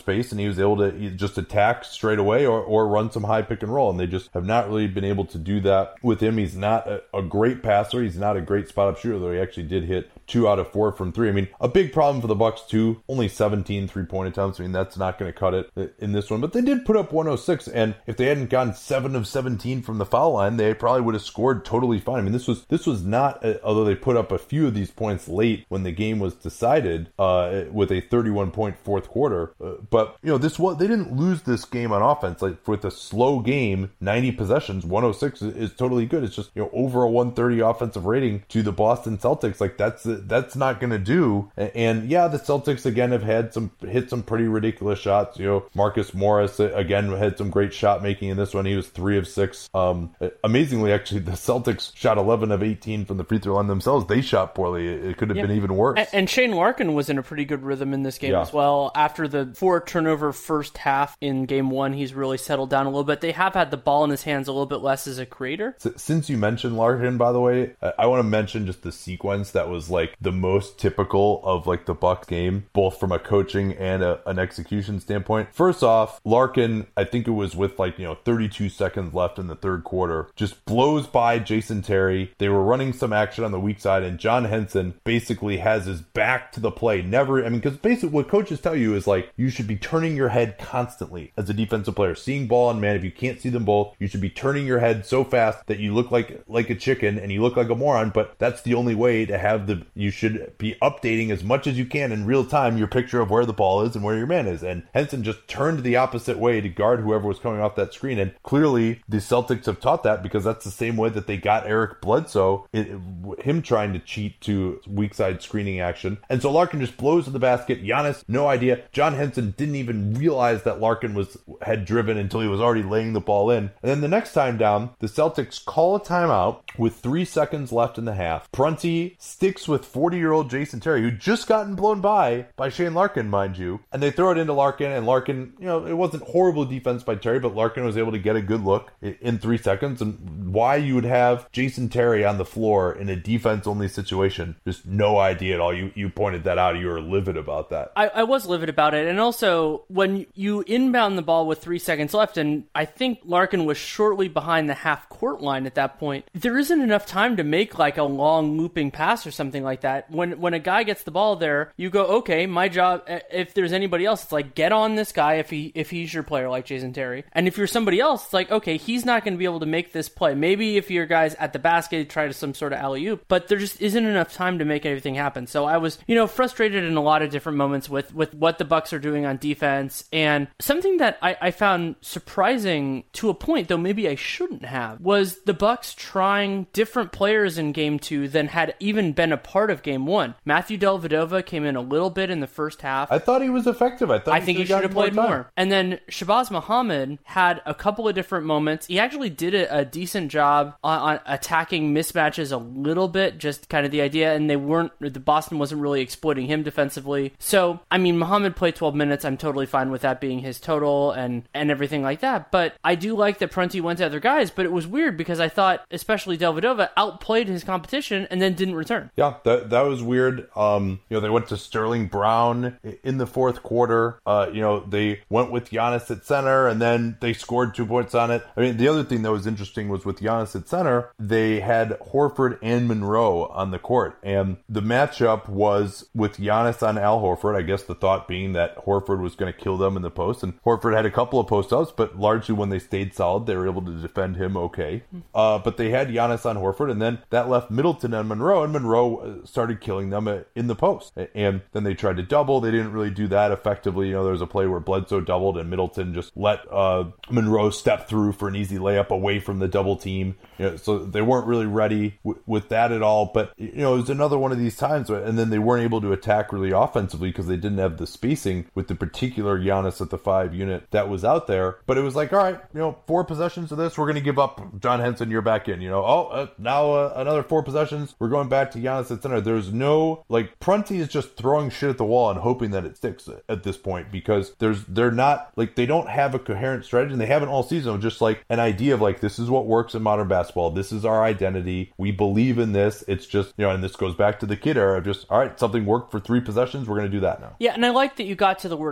he was able to just attack straight away or, or run some high pick and roll, and they just have not really been able to do that with him. He's not a, a great passer. He's not a great spot up shooter, though he actually did hit two out of four from three. I mean, a big problem for the Bucks too. Only seventeen three-point attempts. I mean, that's not going to cut it in this one. But they did put up one oh six, and if they hadn't gone seven of seventeen from the foul line, they probably would have scored totally fine. I mean, this was this was not, a, although they put up a few of these points late when the game was decided uh, with a thirty-one point fourth quarter. Uh, but you know, this was they didn't lose this game on offense. Like with a slow game, ninety possessions, one oh six is, is totally good. It's just, you know, over a one thirty offensive rating to the Boston Celtics. Like that's that's not going to do. And, and yeah, the Celtics again have had some hit some pretty ridiculous shots. You know, Marcus Morris again had some great shot making in this one. He was three of six. Um, amazingly, actually, the Celtics shot eleven of eighteen from the free throw line themselves. They shot poorly. It could have yeah. been even worse. And, and Shane Larkin was in a pretty good rhythm in this game yeah. as well. After the four turnover first half in game one, he's really settled down a little bit. They have had the ball in his hands a little bit less as a creator. Since you mentioned Larkin, by the way, I want to mention just the sequence that was like the most typical of like the Bucks game, both from a coaching and a, an execution standpoint. First off, Larkin, I think it was with like, you know, thirty-two seconds left in the third quarter, just blows by Jason Terry. They were running some action on the weak side, and John Henson basically has his back to the play. Never, I mean, because basically what coaches tell you is like, you should be turning your head constantly as a defensive player, seeing ball and man. If you can't see them both, you should be turning your head so fast that you look like like a chicken and you look like a moron. But that's the only way to have the, you should be updating as much as you can in real time your picture of where the ball is and where your man is. And Henson just turned the opposite way to guard whoever was coming off that screen. And clearly the Celtics have taught that, because that's the same way that they got Eric Bledsoe, it, him trying to cheat to weak side screening action. And so Larkin just blows to the basket. Giannis, no idea. John Henson didn't even realize that Larkin was had driven until he was already laying the ball in. And then the next time down, the Celtics call a timeout with three seconds left in the half. Prunty sticks with forty-year-old Jason Terry, who just gotten blown by by Shane Larkin, mind you. And they throw it into Larkin, and Larkin, you know, it wasn't horrible defense by Terry, but Larkin was able to get a good look in three seconds. And why you would have Jason Terry on the floor in a defense-only situation, just no idea at all. You you pointed that out. You were livid about that. I, I was livid about it. And also, when you inbound the ball with three seconds left, and I think Larkin was shortly behind the half-court line at that point, there isn't enough time to make like a long looping pass or something like that. When when a guy gets the ball there, you go, okay, my job, if there's anybody else, it's like, get on this guy if he if he's your player like Jason Terry. And if you're somebody else, it's like, okay, he's not going to be able to make this play. Maybe if your guy's at the basket, try to some sort of alley-oop, but there just isn't enough time to make everything happen. So I was, you know, frustrated in a lot of different moments with, with what the Bucks are doing on defense. And something that I, I found surprising to a point, though maybe I shouldn't have, was the Bucks trying different players in game two than had even been a part of game one. Matthew Dellavedova came in a little bit in the first half. I thought he was effective. I thought I think he should have played more, more. And then Shabazz Muhammad had a couple of different moments. He actually did a, a decent job on, on attacking mismatches a little bit, just kind of the idea, and they weren't, the Boston wasn't really exploiting him defensively. So, I mean, Muhammad played twelve minutes. I'm totally fine with that being his total and, and everything like that. But I do like that Prunty went to other guys, but it was weird because I thought, especially Dellavedova, outplayed his competition and then didn't return. Yeah, that that was weird. Um, you know, they went to Sterling Brown in the fourth quarter. Uh, you know, they went with Giannis at center, and then they scored two points on it. I mean, the other thing that was interesting was with Giannis at center, they had Horford and Monroe on the court, and the matchup was with Giannis on Al Horford. I guess the thought being that Horford was going to kill them in the post, and Horford had a couple of post ups, but largely when they stayed solid, they were able to defend him okay. Uh, but they had Giannis on Horford, and then that left Middleton and Monroe, and Monroe started killing them in the post. And then they tried to double. They didn't really do that effectively. You know, there was a play where Bledsoe doubled, and Middleton just let uh, Monroe step through for an easy layup away from the double team. You know, so they weren't really ready w- with that at all. But, you know, it was another one of these times, where, and then they weren't able to attack really offensively because they didn't have the spacing with the particular Giannis at the five unit that was out there. But it was like, all right, you know, four possessions of this, we're going to give up. John Henson, you're back in. You know, oh, uh, now uh, another four possessions, we're going back to Giannis at center. There's no, like, Prunty is just throwing shit at the wall and hoping that it sticks at this point, because there's they're not, like, they don't have a coherent strategy, and they haven't all season, of just like an idea of like, this is what works in modern basketball, this is our identity, we believe in this. It's just, you know, and this goes back to the kid era of just, all right, something worked for three possessions, we're going to do that now. Yeah, and I like that you got to the word identity,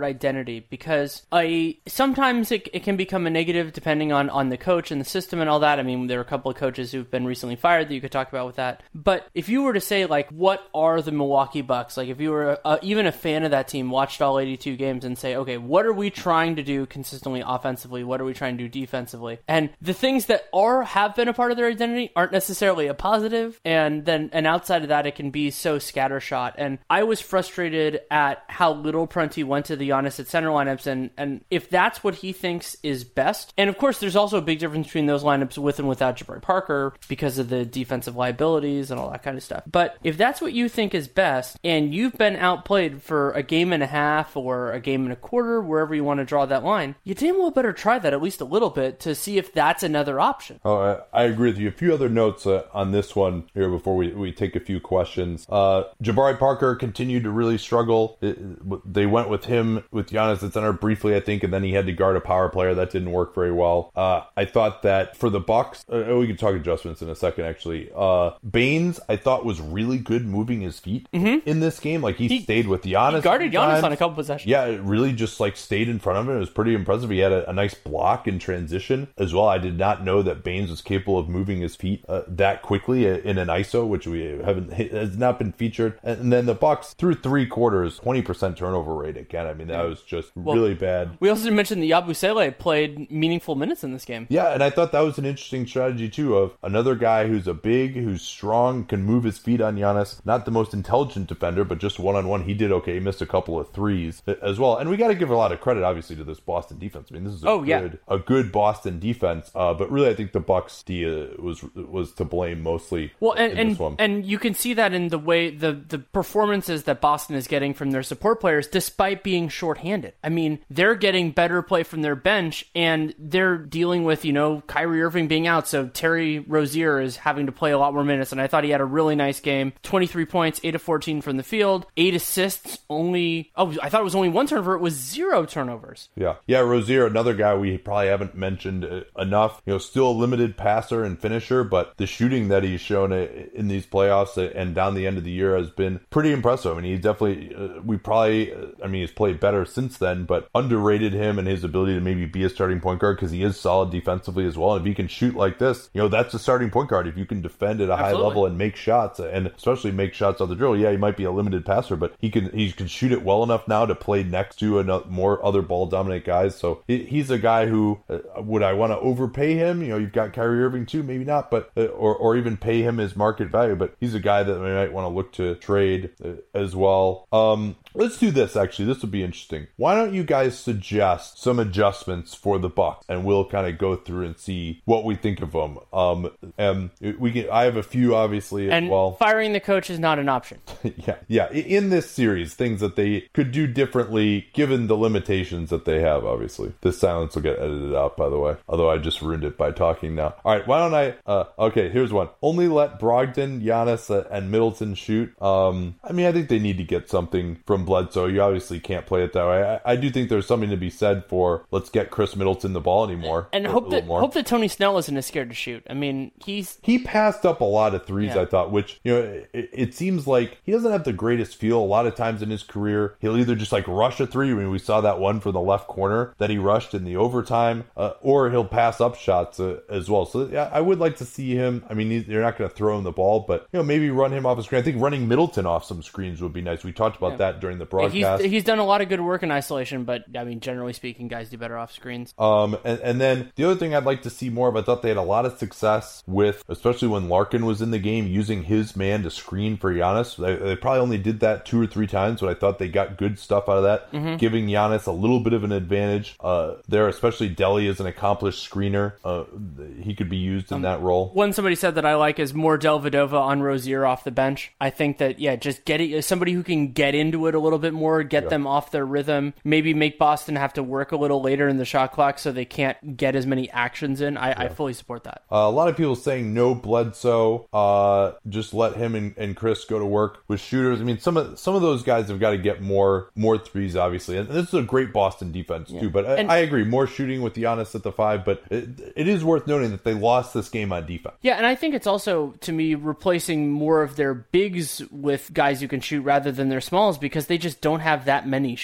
identity, because I sometimes it, it can become a negative depending on, on the coach and the system and all that. I mean, there are a couple of coaches who've been recently fired that you could talk about with that. But if you were to say, like, what are the Milwaukee Bucks? Like, if you were a, even a fan of that team, watched all eighty-two games and say, okay, what are we trying to do consistently offensively? What are we trying to do defensively? And the things that are have been a part of their identity aren't necessarily a positive. And then, and outside of that, it can be so scattershot. And I was frustrated at how little Prunty went to the Giannis at center lineups. And, and if that's what he thinks is best, and of course, there's also a big difference between those lineups with and without Jabari Parker because of the defensive liabilities and all that kind of stuff. But if that's what you think is best, and you've been outplayed for a game and a half or a game and a quarter, wherever you want to draw that line, you damn well better try that at least a little bit to see if that's another option. Oh, I, I agree with you. A few other notes uh, on this one here before we, we take a few questions. Uh, Jabari Parker continued to really struggle. It, they went with him, with Giannis at center briefly, I think, and then he had to guard a power player. That didn't work very well. Uh, I thought that for the Bucks, uh, we can talk adjustments in a second, actually. Uh, Baines, I thought, was really good moving his feet mm-hmm. in this game. Like, he, he stayed with Giannis. He guarded Giannis on a couple possessions. Yeah, it really just, like, stayed in front of him. It was pretty impressive. He had a, a nice block in transition as well. I did not know that Baines was capable of moving his feet uh, that quickly in an I S O, which we haven't has not been featured. And then the Bucks, through three quarters, twenty percent turnover rate again. I mean, that was just well, really bad. We also didn't mention that Yabusele played meaningful minutes in this game. Yeah, and I thought that was an interesting strategy, too, of another guy who's a big, who's strong, can move his feet on Giannis. Not the most intelligent defender, but just one-on-one. He did okay. He missed a couple of threes as well. And we got to give a lot of credit, obviously, to this Boston defense. I mean, this is a, oh, good, yeah. a good Boston defense. Uh, but really, I think the Bucks D was was to blame mostly well, and, in and, this one. And you can see that in the way, the, the performances that Boston is getting from their support players, despite being shorthanded. I mean, they're getting better play from their bench, and they're dealing with, you know, Kyrie Irving being out, so Terry Rozier is having to play a lot more minutes, and I thought he had a really nice game. twenty-three points, eight of fourteen from the field, eight assists, only, oh, I thought it was only one turnover, it was zero turnovers. Yeah, yeah, Rozier, another guy we probably haven't mentioned enough, you know, still a limited passer and finisher, but the shooting that he's shown in these playoffs and down the end of the year has been pretty impressive. I mean, he definitely, uh, we probably, uh, I mean, he's played better since then, but underrated him and his ability to maybe be a starting point guard because he is solid defensively as well. And if he can shoot like this, you know, that's a starting point guard. If you can defend at a Absolutely. high level and make shots, and especially make shots on the drill, yeah, he might be a limited passer, but he can he can shoot it well enough now to play next to another, more other ball dominant guys. So he, he's a guy who, uh, would I want to overpay him? You know, you've got Kyrie Irving too, maybe not, but uh, or or even pay him his market value. But he's a guy that we might want to look to trade uh, as well. Um, let's do this. Actually, this would be interesting. Why don't you guys suggest some adjustments for the Bucks, and we'll kind of go through and see what we think of them. Um, and we can. I have a few, obviously, and as well. Firing the coach is not an option. yeah, yeah. In this series, things that they could do differently given the limitations that they have. Obviously, this silence will get edited out, by the way. Although I just ruined it by talking now. All right, why don't I? Uh, okay, here's one. Only let Brogdon, Giannis, uh, and Middleton shoot. Um, I mean, I think they need to get something from Bledsoe. You obviously can't play it that way. I, I do think there's something to be said for let's get Chris Middleton the ball anymore. And a, hope a that more. hope that Tony Snell isn't as scared to shoot. I mean, he's he passed up a lot of threes. Yeah. I thought, which you know, it, it seems like he doesn't have the greatest feel. A lot of times in his career, he'll either just like rush a three. I mean, we saw that one from the left corner that he rushed in the overtime, uh, or he'll pass up shots uh, as well. So yeah, I would like to see him. I mean, they're not going to throw him the ball, but you know, maybe run him off a screen. I think running Middleton off some screens would be nice. We talked about yeah. that during the broadcast. Yeah, he's, he's done a lot of good work in isolation, but I mean, generally speaking, guys do better off screens. Um, and, and then the other thing I'd like to see more of, I thought they had a lot of success with, especially when Larkin was in the game, using his man to screen for Giannis. They, they probably only did that two or three times, but I thought they got good stuff out of that, mm-hmm. giving Giannis a little bit of an advantage uh, there, especially Delly is an accomplished screener. Uh, he could be used in um, that role. One somebody said that I like is more Dellavedova on Rozier off the bench. I think that, yeah, just get it, somebody who can get into it a little bit more, get yeah. them off their rhythm, maybe make Boston have to work a little later in the shot clock so they can't get as many actions in. I, yeah. I fully support that. Uh, a lot of people saying no Bledsoe, uh, just let him and, and Chris go to work with shooters. I mean, some of some of those guys have got to get more more threes, obviously. And this is a great Boston defense, yeah. too. But I, and, I agree, more shooting with Giannis at the five, but it, it is worth noting that they lost this game on defense. Yeah, and I think it's also, to me, replacing more of their bigs with guys who can shoot rather than their smalls because they just don't have that many shooters.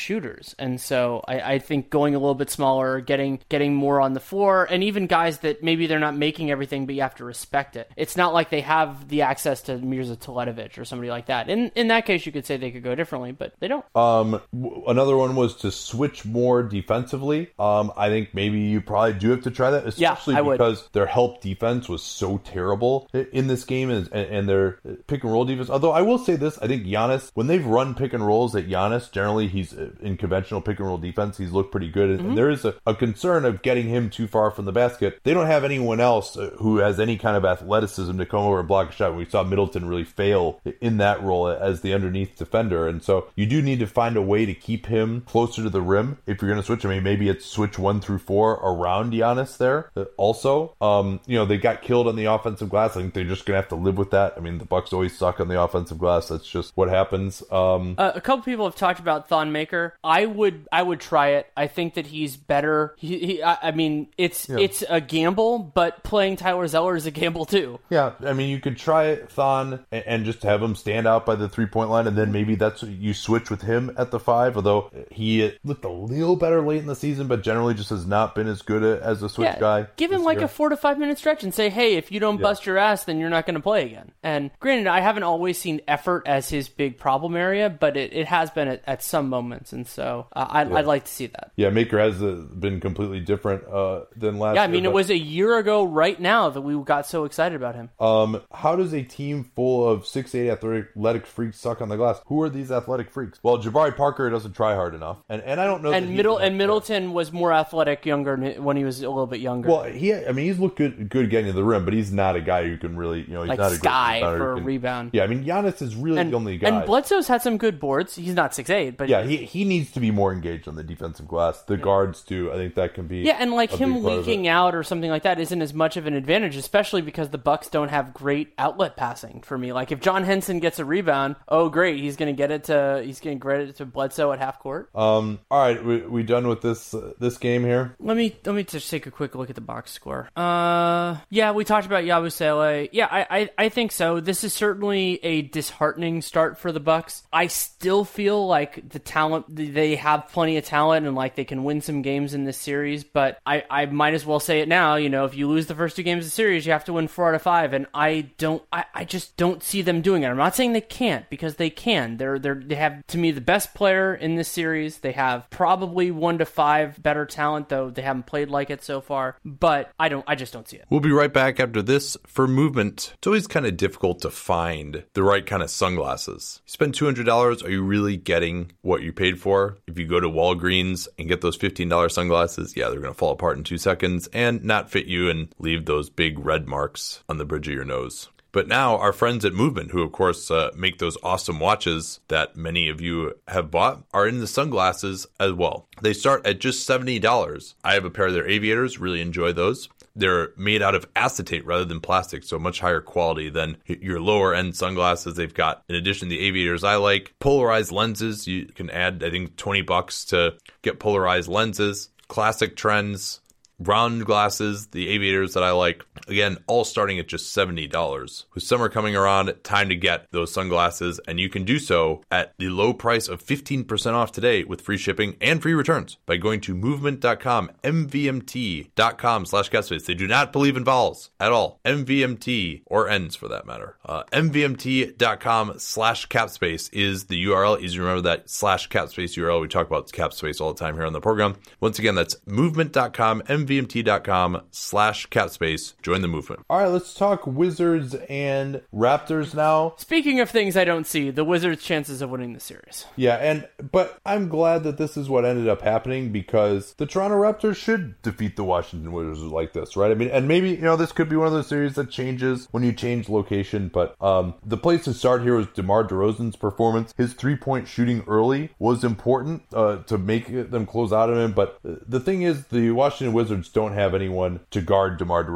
players. And so I, I think going a little bit smaller, getting getting more on the floor, and even guys that maybe they're not making everything, but you have to respect it. It's not like they have the access to Mirza Teletovic or somebody like that. In in that case, you could say they could go differently, but they don't. Um, w- another one was to switch more defensively. Um, I think maybe you probably do have to try that, especially yeah, because would. their help defense was so terrible in this game, and, and their pick and roll defense. Although I will say this, I think Giannis, when they've run pick and rolls at Giannis, generally he's in conventional pick and roll defense, he's looked pretty good. Mm-hmm. And there is a, a concern of getting him too far from the basket. They don't have anyone else who has any kind of athleticism to come over and block a shot. We saw Middleton really fail in that role as the underneath defender. And so you do need to find a way to keep him closer to the rim if you're going to switch. I mean, maybe it's switch one through four around Giannis there. Also, um, you know, they got killed on the offensive glass. I think they're just going to have to live with that. I mean, the Bucks always suck on the offensive glass. That's just what happens. Um, uh, a couple people have talked about Thon Maker. I would, I would try it. I think that he's better. He, he I, I mean, it's yeah. it's a gamble, but playing Tyler Zeller is a gamble too. Yeah, I mean, you could try it, Thon, and, and just have him stand out by the three-point line, and then maybe that's you switch with him at the five, although he looked a little better late in the season, but generally just has not been as good as a switch yeah, guy. Give him like year. a four to five minute stretch and say, hey, if you don't yeah. bust your ass, then you're not going to play again. And granted, I haven't always seen effort as his big problem area, but it, it has been at, at some moments, and so uh, I'd, yeah. I'd like to see that. Yeah, Maker has uh, been completely different uh, than last year. Yeah, I year, mean, but... it was a year ago right now that we got so excited about him. Um, how does a team full of six eight athletic freaks suck on the glass? Who are these athletic freaks? Well, Jabari Parker doesn't try hard enough, and and I don't know. And that middle and Middleton try. was more athletic younger when he was a little bit younger. Well, he, I mean, he's looked good, good getting to the rim, but he's not a guy who can really, you know, he's like not a Sky good for can, a rebound. Yeah, I mean, Giannis is really and, the only guy. And Bledsoe's had some good boards. He's not six eight, but yeah, he he needs to be more engaged on the defensive glass. The yeah. guards do. I think that can be. Yeah, and like him leaking out or something like that isn't as much of an advantage, especially because the Bucks don't have great outlet passing for me. Like if John Henson gets a rebound, oh great, he's going to get it to he's going to get it to Bledsoe at half court. Um, all right, we we done with this uh, this game here. Let me let me just take a quick look at the box score. Uh, yeah, we talked about Yabusele. Yeah, I, I I think so. This is certainly a disheartening start for the Bucks. I still feel like the talent they have plenty of talent and like they can win some games in this series, but I I might as well say it now. You know, if you lose the first two games of the series, you have to win four out of five, and I don't I, I just don't see them doing it. I'm not saying they can't, because they can. They're they're they have, to me, the best player in this series. They have probably one to five better talent, though they haven't played like it so far. But I don't I just don't see it. We'll be right back after this for Movement. It's always kind of difficult to find the right kind of sunglasses. You spend two hundred dollars, are you really getting what you paid for? If you go to Walgreens and get those fifteen dollars sunglasses, yeah, they're going to fall apart in two seconds and not fit you and leave those big red marks on the bridge of your nose. But now our friends at Movement, who of course uh, make those awesome watches that many of you have bought, are in the sunglasses as well. They start at just seventy dollars. I have a pair of their aviators, really enjoy those. They're made out of acetate rather than plastic, so much higher quality than your lower end sunglasses. They've got, in addition to the aviators I like, polarized lenses. You can add, I think, twenty bucks to get polarized lenses. Classic trends. Round glasses, the aviators that I like, again, all starting at just seventy dollars. With summer coming around, time to get those sunglasses, and you can do so at the low price of fifteen percent off today with free shipping and free returns by going to movement dot com, M V M T dot com slash capspace. They do not believe in vowels at all. M V M T, or N's for that matter. Uh, M V M T dot com slash capspace is the U R L. Easy to remember that slash capspace U R L. We talk about capspace all the time here on the program. Once again, that's movement dot com, M V M T dot com slash capspace. Join the movement. All right, let's talk Wizards and Raptors now. Speaking of things I don't see, the Wizards' chances of winning the series. Yeah, and but I'm glad that this is what ended up happening, because the Toronto Raptors should defeat the Washington Wizards like this, right? I mean, and maybe, you know, this could be one of those series that changes when you change location, but um, the place to start here was DeMar DeRozan's performance. His three-point shooting early was important uh, to make them close out of him, but the thing is, the Washington Wizards don't have anyone to guard DeMar DeRozan. That's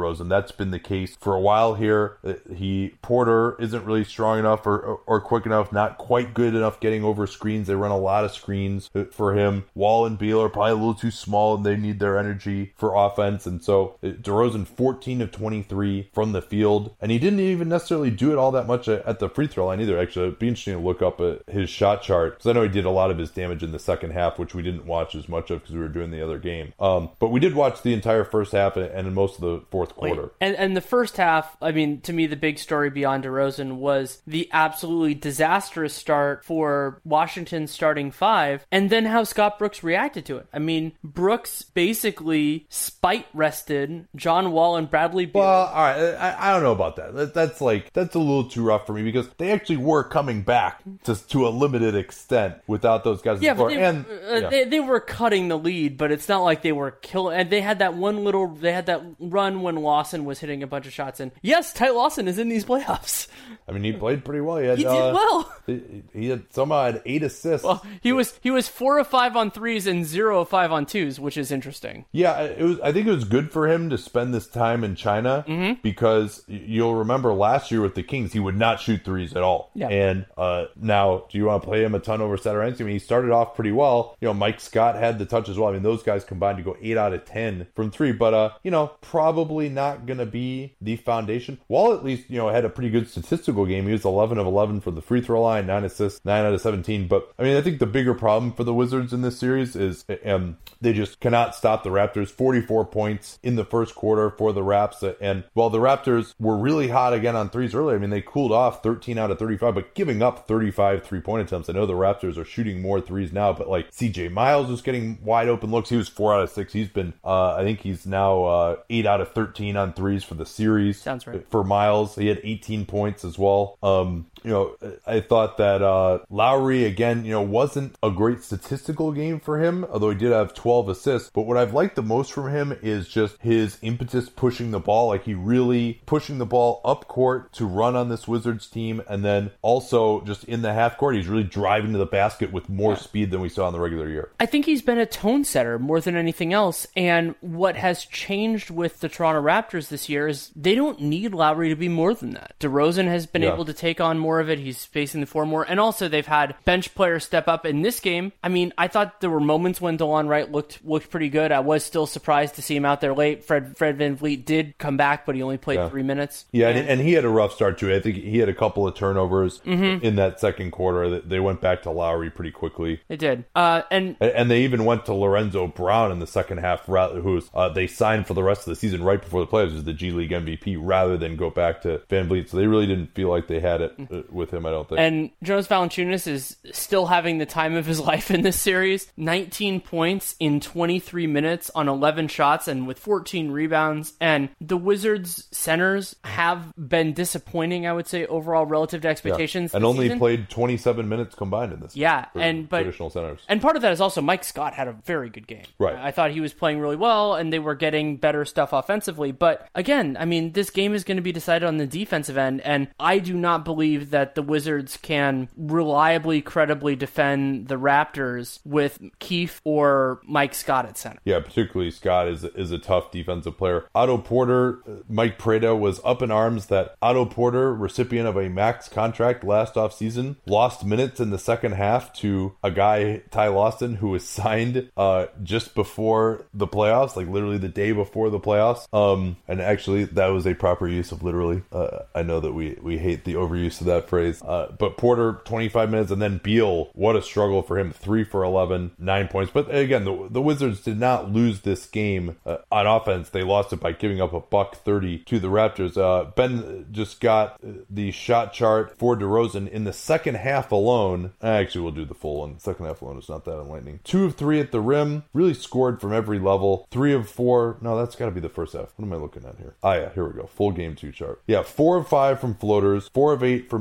that's been the case for a while here. He Porter isn't really strong enough or, or, or quick enough, not quite good enough getting over screens. They run a lot of screens for him. Wall and Beal are probably a little too small, and they need their energy for offense. And so DeRozan, fourteen of twenty-three from the field, and he didn't even necessarily do it all that much at the free throw line either. Actually, it'd be interesting to look up at his shot chart, because I know he did a lot of his damage in the second half, which we didn't watch as much of because we were doing the other game. Um, but we did watch the entire first half and most of the fourth quarter. Wait, and and the first half, I mean, to me, the big story beyond DeRozan was the absolutely disastrous start for Washington's starting five, and then how Scott Brooks reacted to it. I mean, Brooks basically spite rested John Wall and Bradley Beal. Well, all right, I, I don't know about that. that. That's like that's a little too rough for me, because they actually were coming back to to a limited extent without those guys. Yeah, but they, they, and uh, yeah. they they were cutting the lead, but it's not like they were killing. And they had that one little, they had that run when Lawson was hitting a bunch of shots. And yes, Ty Lawson is in these playoffs. I mean, he played pretty well. He, had, he did uh, well. He, he had somehow had eight assists. Well, he was he was four of five on threes and zero of five on twos, which is interesting. Yeah, it was. I think it was good for him to spend this time in China, mm-hmm. because you'll remember last year with the Kings, he would not shoot threes at all. Yeah. And uh, now, do you want to play him a ton over Satoransky? I mean, he started off pretty well. You know, Mike Scott had the touch as well. I mean, those guys combined to go eight out of ten from three, but uh, you know, probably not going to be the foundation. Wall at least, you know, had a pretty good statistical game. He was eleven of eleven from the free throw line, nine assists, nine out of seventeen. But I mean, I think the bigger problem for the Wizards in this series is um, they just cannot stop the Raptors. forty-four points in the first quarter for the Raps, and while the Raptors were really hot again on threes earlier, I mean, they cooled off thirteen out of thirty-five, but giving up thirty-five three-point attempts. I know the Raptors are shooting more threes now, but like C J Miles was getting wide open looks. He was four out of six. He's been, uh, I think he's now uh, eight out of thirteen on threes for the series. Sounds right. For Miles, he had eighteen points as well. Um, you know, I thought that uh, Lowry, again, you know, wasn't a great statistical game for him, although he did have twelve assists. But what I've liked the most from him is just his impetus pushing the ball. Like, he really pushing the ball up court to run on this Wizards team, and then also just in the half court, he's really driving to the basket with more yeah. speed than we saw in the regular year. I think he's been a tone setter more than anything else, and what has changed with the Toronto Raptors this year is they don't need Lowry to be more than that. DeRozan has been yeah. able to take on more of it. He's facing the floor more, and also they've had bench players step up in this game. I mean, I thought there were moments when DeLon Wright looked looked pretty good. I was still surprised to see him out there late. Fred Fred VanVleet did come back, but he only played yeah. three minutes. Yeah, and, and he had a rough start too. I think he had a couple of turnovers mm-hmm. in that second quarter. They went back to Lowry pretty quickly. They did, uh, and and they even went to Lorenzo Brown in the second half, who's uh, they signed for the rest of the season right before the playoffs as the G League M V P, rather than go back to VanVleet. So they really didn't feel like they had it uh, with him, I don't think. And Jonas Valanciunas is still having the time of his life in this series. nineteen points in twenty-three minutes on eleven shots and with fourteen rebounds. And the Wizards centers have been disappointing, I would say, overall relative to expectations. Yeah. And only season. played twenty-seven minutes combined in this. Yeah, and but traditional centers. And part of that is also Mike Scott had a very good game. Right. I thought he was playing really well, and they were getting better stuff offensively. But again, I mean, this game is going to be decided on the defensive end, and I do not believe that the Wizards can reliably, credibly defend the Raptors with Keith or Mike Scott at center. Yeah, particularly Scott is is a tough defensive player. Otto Porter, Mike Prada was up in arms that Otto Porter, recipient of a max contract last offseason, lost minutes in the second half to a guy, Ty Lawson, who was signed uh, just before the playoffs, like literally the day before the playoffs. Um, and actually, that was a proper use of literally. Uh, I know that we, we hate the overuse of that phrase. Uh, but Porter, twenty-five minutes, and then Beal, what a struggle for him. three for eleven, nine points. But again, the, the Wizards did not lose this game uh, on offense. They lost it by giving up a buck thirty to the Raptors. Uh, Ben just got the shot chart for DeRozan in the second half alone. Actually, we'll do the full one. The second half alone is not that enlightening. Two of three at the rim, really scored from every level. Three of four. No, that's got to be the first half. What am I looking at here? Ah, yeah, here we go. Full game two chart. Yeah, four of five from floaters, four of eight from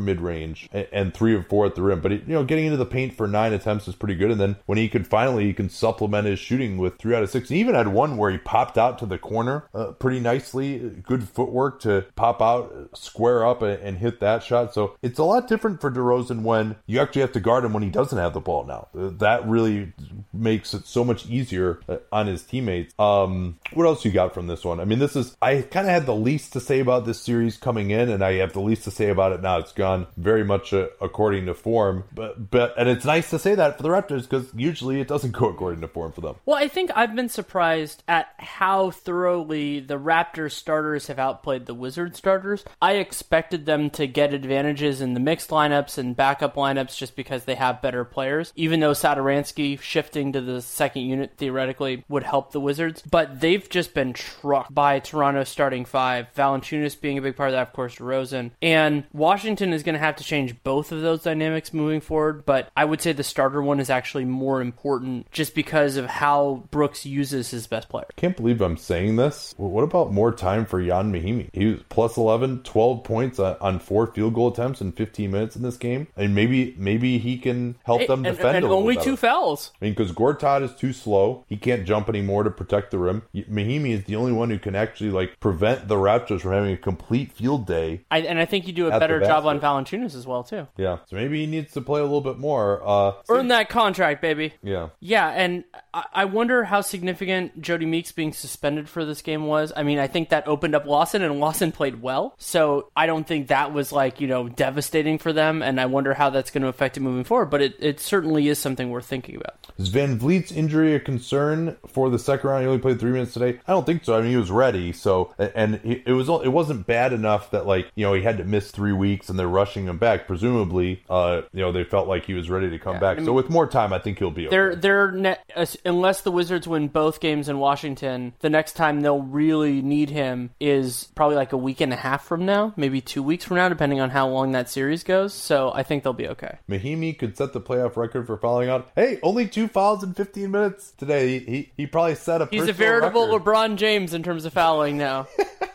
from mid-range and, and three or four at the rim. But, it, you know, getting into the paint for nine attempts is pretty good. And then when he could finally, he can supplement his shooting with three out of six. He even had one where he popped out to the corner uh, pretty nicely. Good footwork to pop out, square up, and, and hit that shot. So it's a lot different for DeRozan when you actually have to guard him when he doesn't have the ball now. Uh, that really makes it so much easier uh, on his teammates. Um, what else you got from this one? I mean, this is, I kind of had the least to say about this series coming in, and I have the least to say about it now. It's gone very much uh, according to form. But, but, and it's nice to say that for the Raptors because usually it doesn't go according to form for them. Well, I think I've been surprised at how thoroughly the Raptors starters have outplayed the Wizards starters. I expected them to get advantages in the mixed lineups and backup lineups just because they have better players, even though Satoransky shifting to the second unit theoretically would help the Wizards. But they've just been trucked by Toronto's starting five, Valanciunas being a big part of that, of course, DeRozan. And Washington is going to have to change both of those dynamics moving forward, but I would say the starter one is actually more important just because of how Brooks uses his best player. Can't believe I'm saying this. Well, what about more time for Jan Mahimi? He was plus eleven, twelve points on, on four field goal attempts in fifteen minutes in this game. And maybe maybe he can help hey, them defend and, and a little only better. two fouls. I mean, because Gortat is too slow. He can't jump anymore to protect the rim. Mahimi is the only one who can actually like prevent the Raptors from having a complete field day. I, and I think you do a better job on Valanciunas as well, too. Yeah. So maybe he needs to play a little bit more. Uh, Earn that contract, baby. Yeah. Yeah, and I, I wonder how significant Jody Meeks being suspended for this game was. I mean, I think that opened up Lawson, and Lawson played well. So I don't think that was like, you know, devastating for them, and I wonder how that's going to affect it moving forward. But it, it certainly is something worth thinking about. Is Van Vliet's injury a concern for the second round? He only played three minutes today. I don't think so. I mean, he was ready. So, and it was it wasn't bad enough that like, you know, he had to miss three weeks and they're rushing him back. Presumably, uh, you know, they felt like he was ready to come yeah, back. I mean, so with more time, I think he'll be okay. They're they're ne- unless the Wizards win both games in Washington, the next time they'll really need him is probably like a week and a half from now, maybe two weeks from now, depending on how long that series goes. So I think they'll be okay. Mahimi could set the playoff record for fouling out. Hey, only two fouls in fifteen minutes today. He he, he probably set a He's a veritable record. LeBron James in terms of fouling now.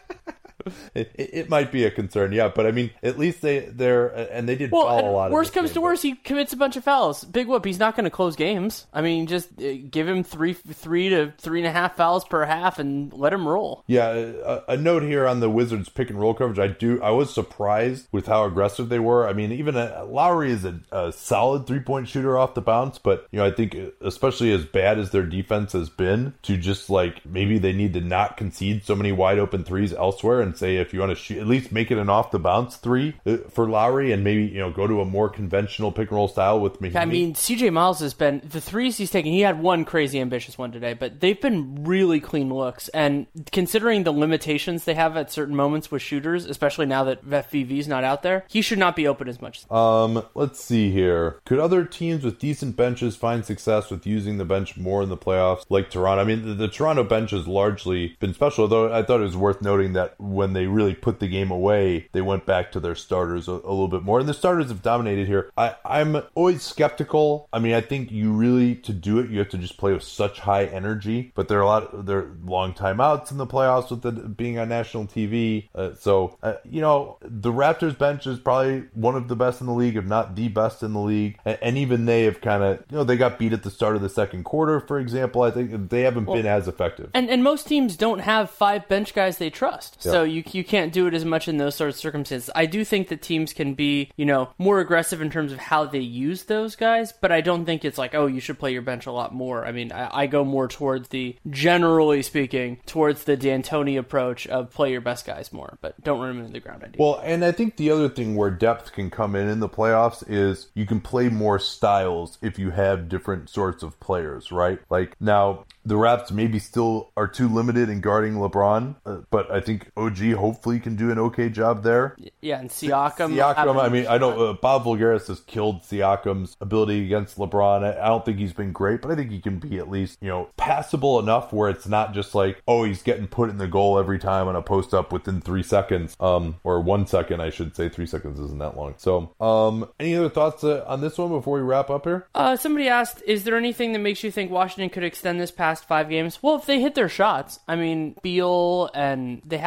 It, it, it might be a concern, yeah, but I mean, at least they they're and they did well, foul a lot. Worst comes game, to worst, he commits a bunch of fouls. Big whoop. He's not going to close games. I mean, just uh, give him three, three to three and a half fouls per half, and let him roll. Yeah, a, a note here on the Wizards pick and roll coverage. I do. I was surprised with how aggressive they were. I mean, even a, Lowry is a, a solid three point shooter off the bounce, but you know, I think especially as bad as their defense has been, to just like maybe they need to not concede so many wide open threes elsewhere, and say if you want to shoot, at least make it an off the bounce three for Lowry, and maybe, you know, go to a more conventional pick and roll style with Mahimi. I mean, C J Miles has been, the threes he's taken, he had one crazy ambitious one today, but they've been really clean looks, and considering the limitations they have at certain moments with shooters, especially now that F V V's not out there, he should not be open as much. Um, let's see here. Could other teams with decent benches find success with using the bench more in the playoffs, like Toronto? I mean, the, the Toronto bench has largely been special, though I thought it was worth noting that when they really put the game away, they went back to their starters a, a little bit more, and the starters have dominated here. I, I'm always skeptical. I mean, I think you really, to do it, you have to just play with such high energy, but there are a lot, there are long timeouts in the playoffs with it being on national T V, uh, so, uh, you know, the Raptors bench is probably one of the best in the league, if not the best in the league, and, and even they have kind of, you know, they got beat at the start of the second quarter, for example. I think they haven't well, been as effective. And and most teams don't have five bench guys they trust, yeah. so you you can't do it as much in those sorts of circumstances. I do think that teams can be, you know, more aggressive in terms of how they use those guys, but I don't think it's like, oh, you should play your bench a lot more. I mean, I, I go more towards the, generally speaking, towards the D'Antoni approach of play your best guys more, but don't run them into the ground idea. Well, and I think the other thing where depth can come in in the playoffs is you can play more styles if you have different sorts of players, right? Like, now, the Raps maybe still are too limited in guarding LeBron, uh, but I think O G hopefully can do an okay job there. Yeah, and Siakam. Siakam, I mean, I don't. Uh, Bob Voulgaris has killed Siakam's ability against LeBron. I, I don't think he's been great, but I think he can be at least, you know, passable enough where it's not just like, oh, he's getting put in the goal every time on a post up within three seconds, um, or one second, I should say. Three seconds isn't that long. So, um, any other thoughts uh, on this one before we wrap up here? Uh, somebody asked, is there anything that makes you think Washington could extend this past five games? Well, if they hit their shots, I mean, Beal and they have capable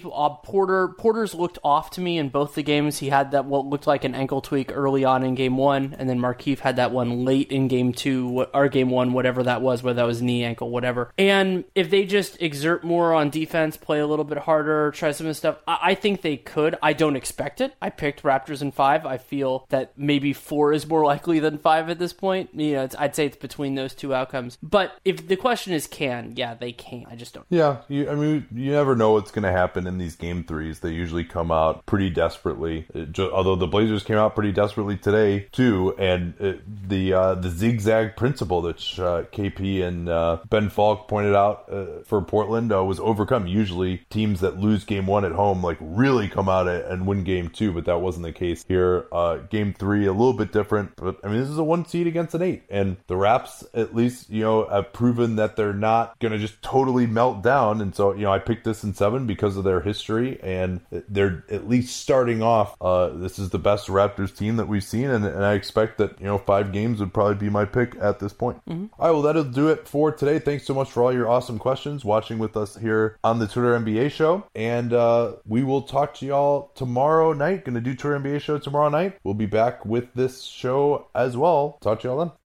uh, Porter Porter's looked off to me in both the games. He had that what looked like an ankle tweak early on in game one, and then Markieff had that one late in game two, or game one, whatever that was, whether that was knee, ankle, whatever. And if they just exert more on defense, play a little bit harder, try some of this stuff, I, I think they could. I don't expect it. I picked Raptors in five. I feel that maybe four is more likely than five at this point. You know, it's, I'd say it's between those two outcomes. But if the question is can, yeah, they can. I just don't. Yeah, you, I mean, you never know what's going to happen in these game threes. They usually come out pretty desperately. It, just, although the Blazers came out pretty desperately today too, and it, the uh, the zigzag principle that uh, K P and uh, Ben Falk pointed out uh, for Portland uh, was overcome. Usually, teams that lose game one at home like really come out and win game two, but that wasn't the case here. Uh, game three a little bit different, but I mean this is a one seed against an eight, and the Raps at least you know have proven that they're not going to just totally melt down. And so you know I picked this in seven because of their history, and they're at least starting off. Uh, this is the best Raptors team that we've seen, and, and I expect that you know five games would probably be my pick at this point. Mm-hmm. All right, well that'll do it for today. Thanks so much for all your awesome questions, watching with us here on the Twitter N B A show, and uh, we will talk to y'all tomorrow night. Going to do Twitter N B A show tomorrow night. We'll be back with this show as well. Talk to y'all then.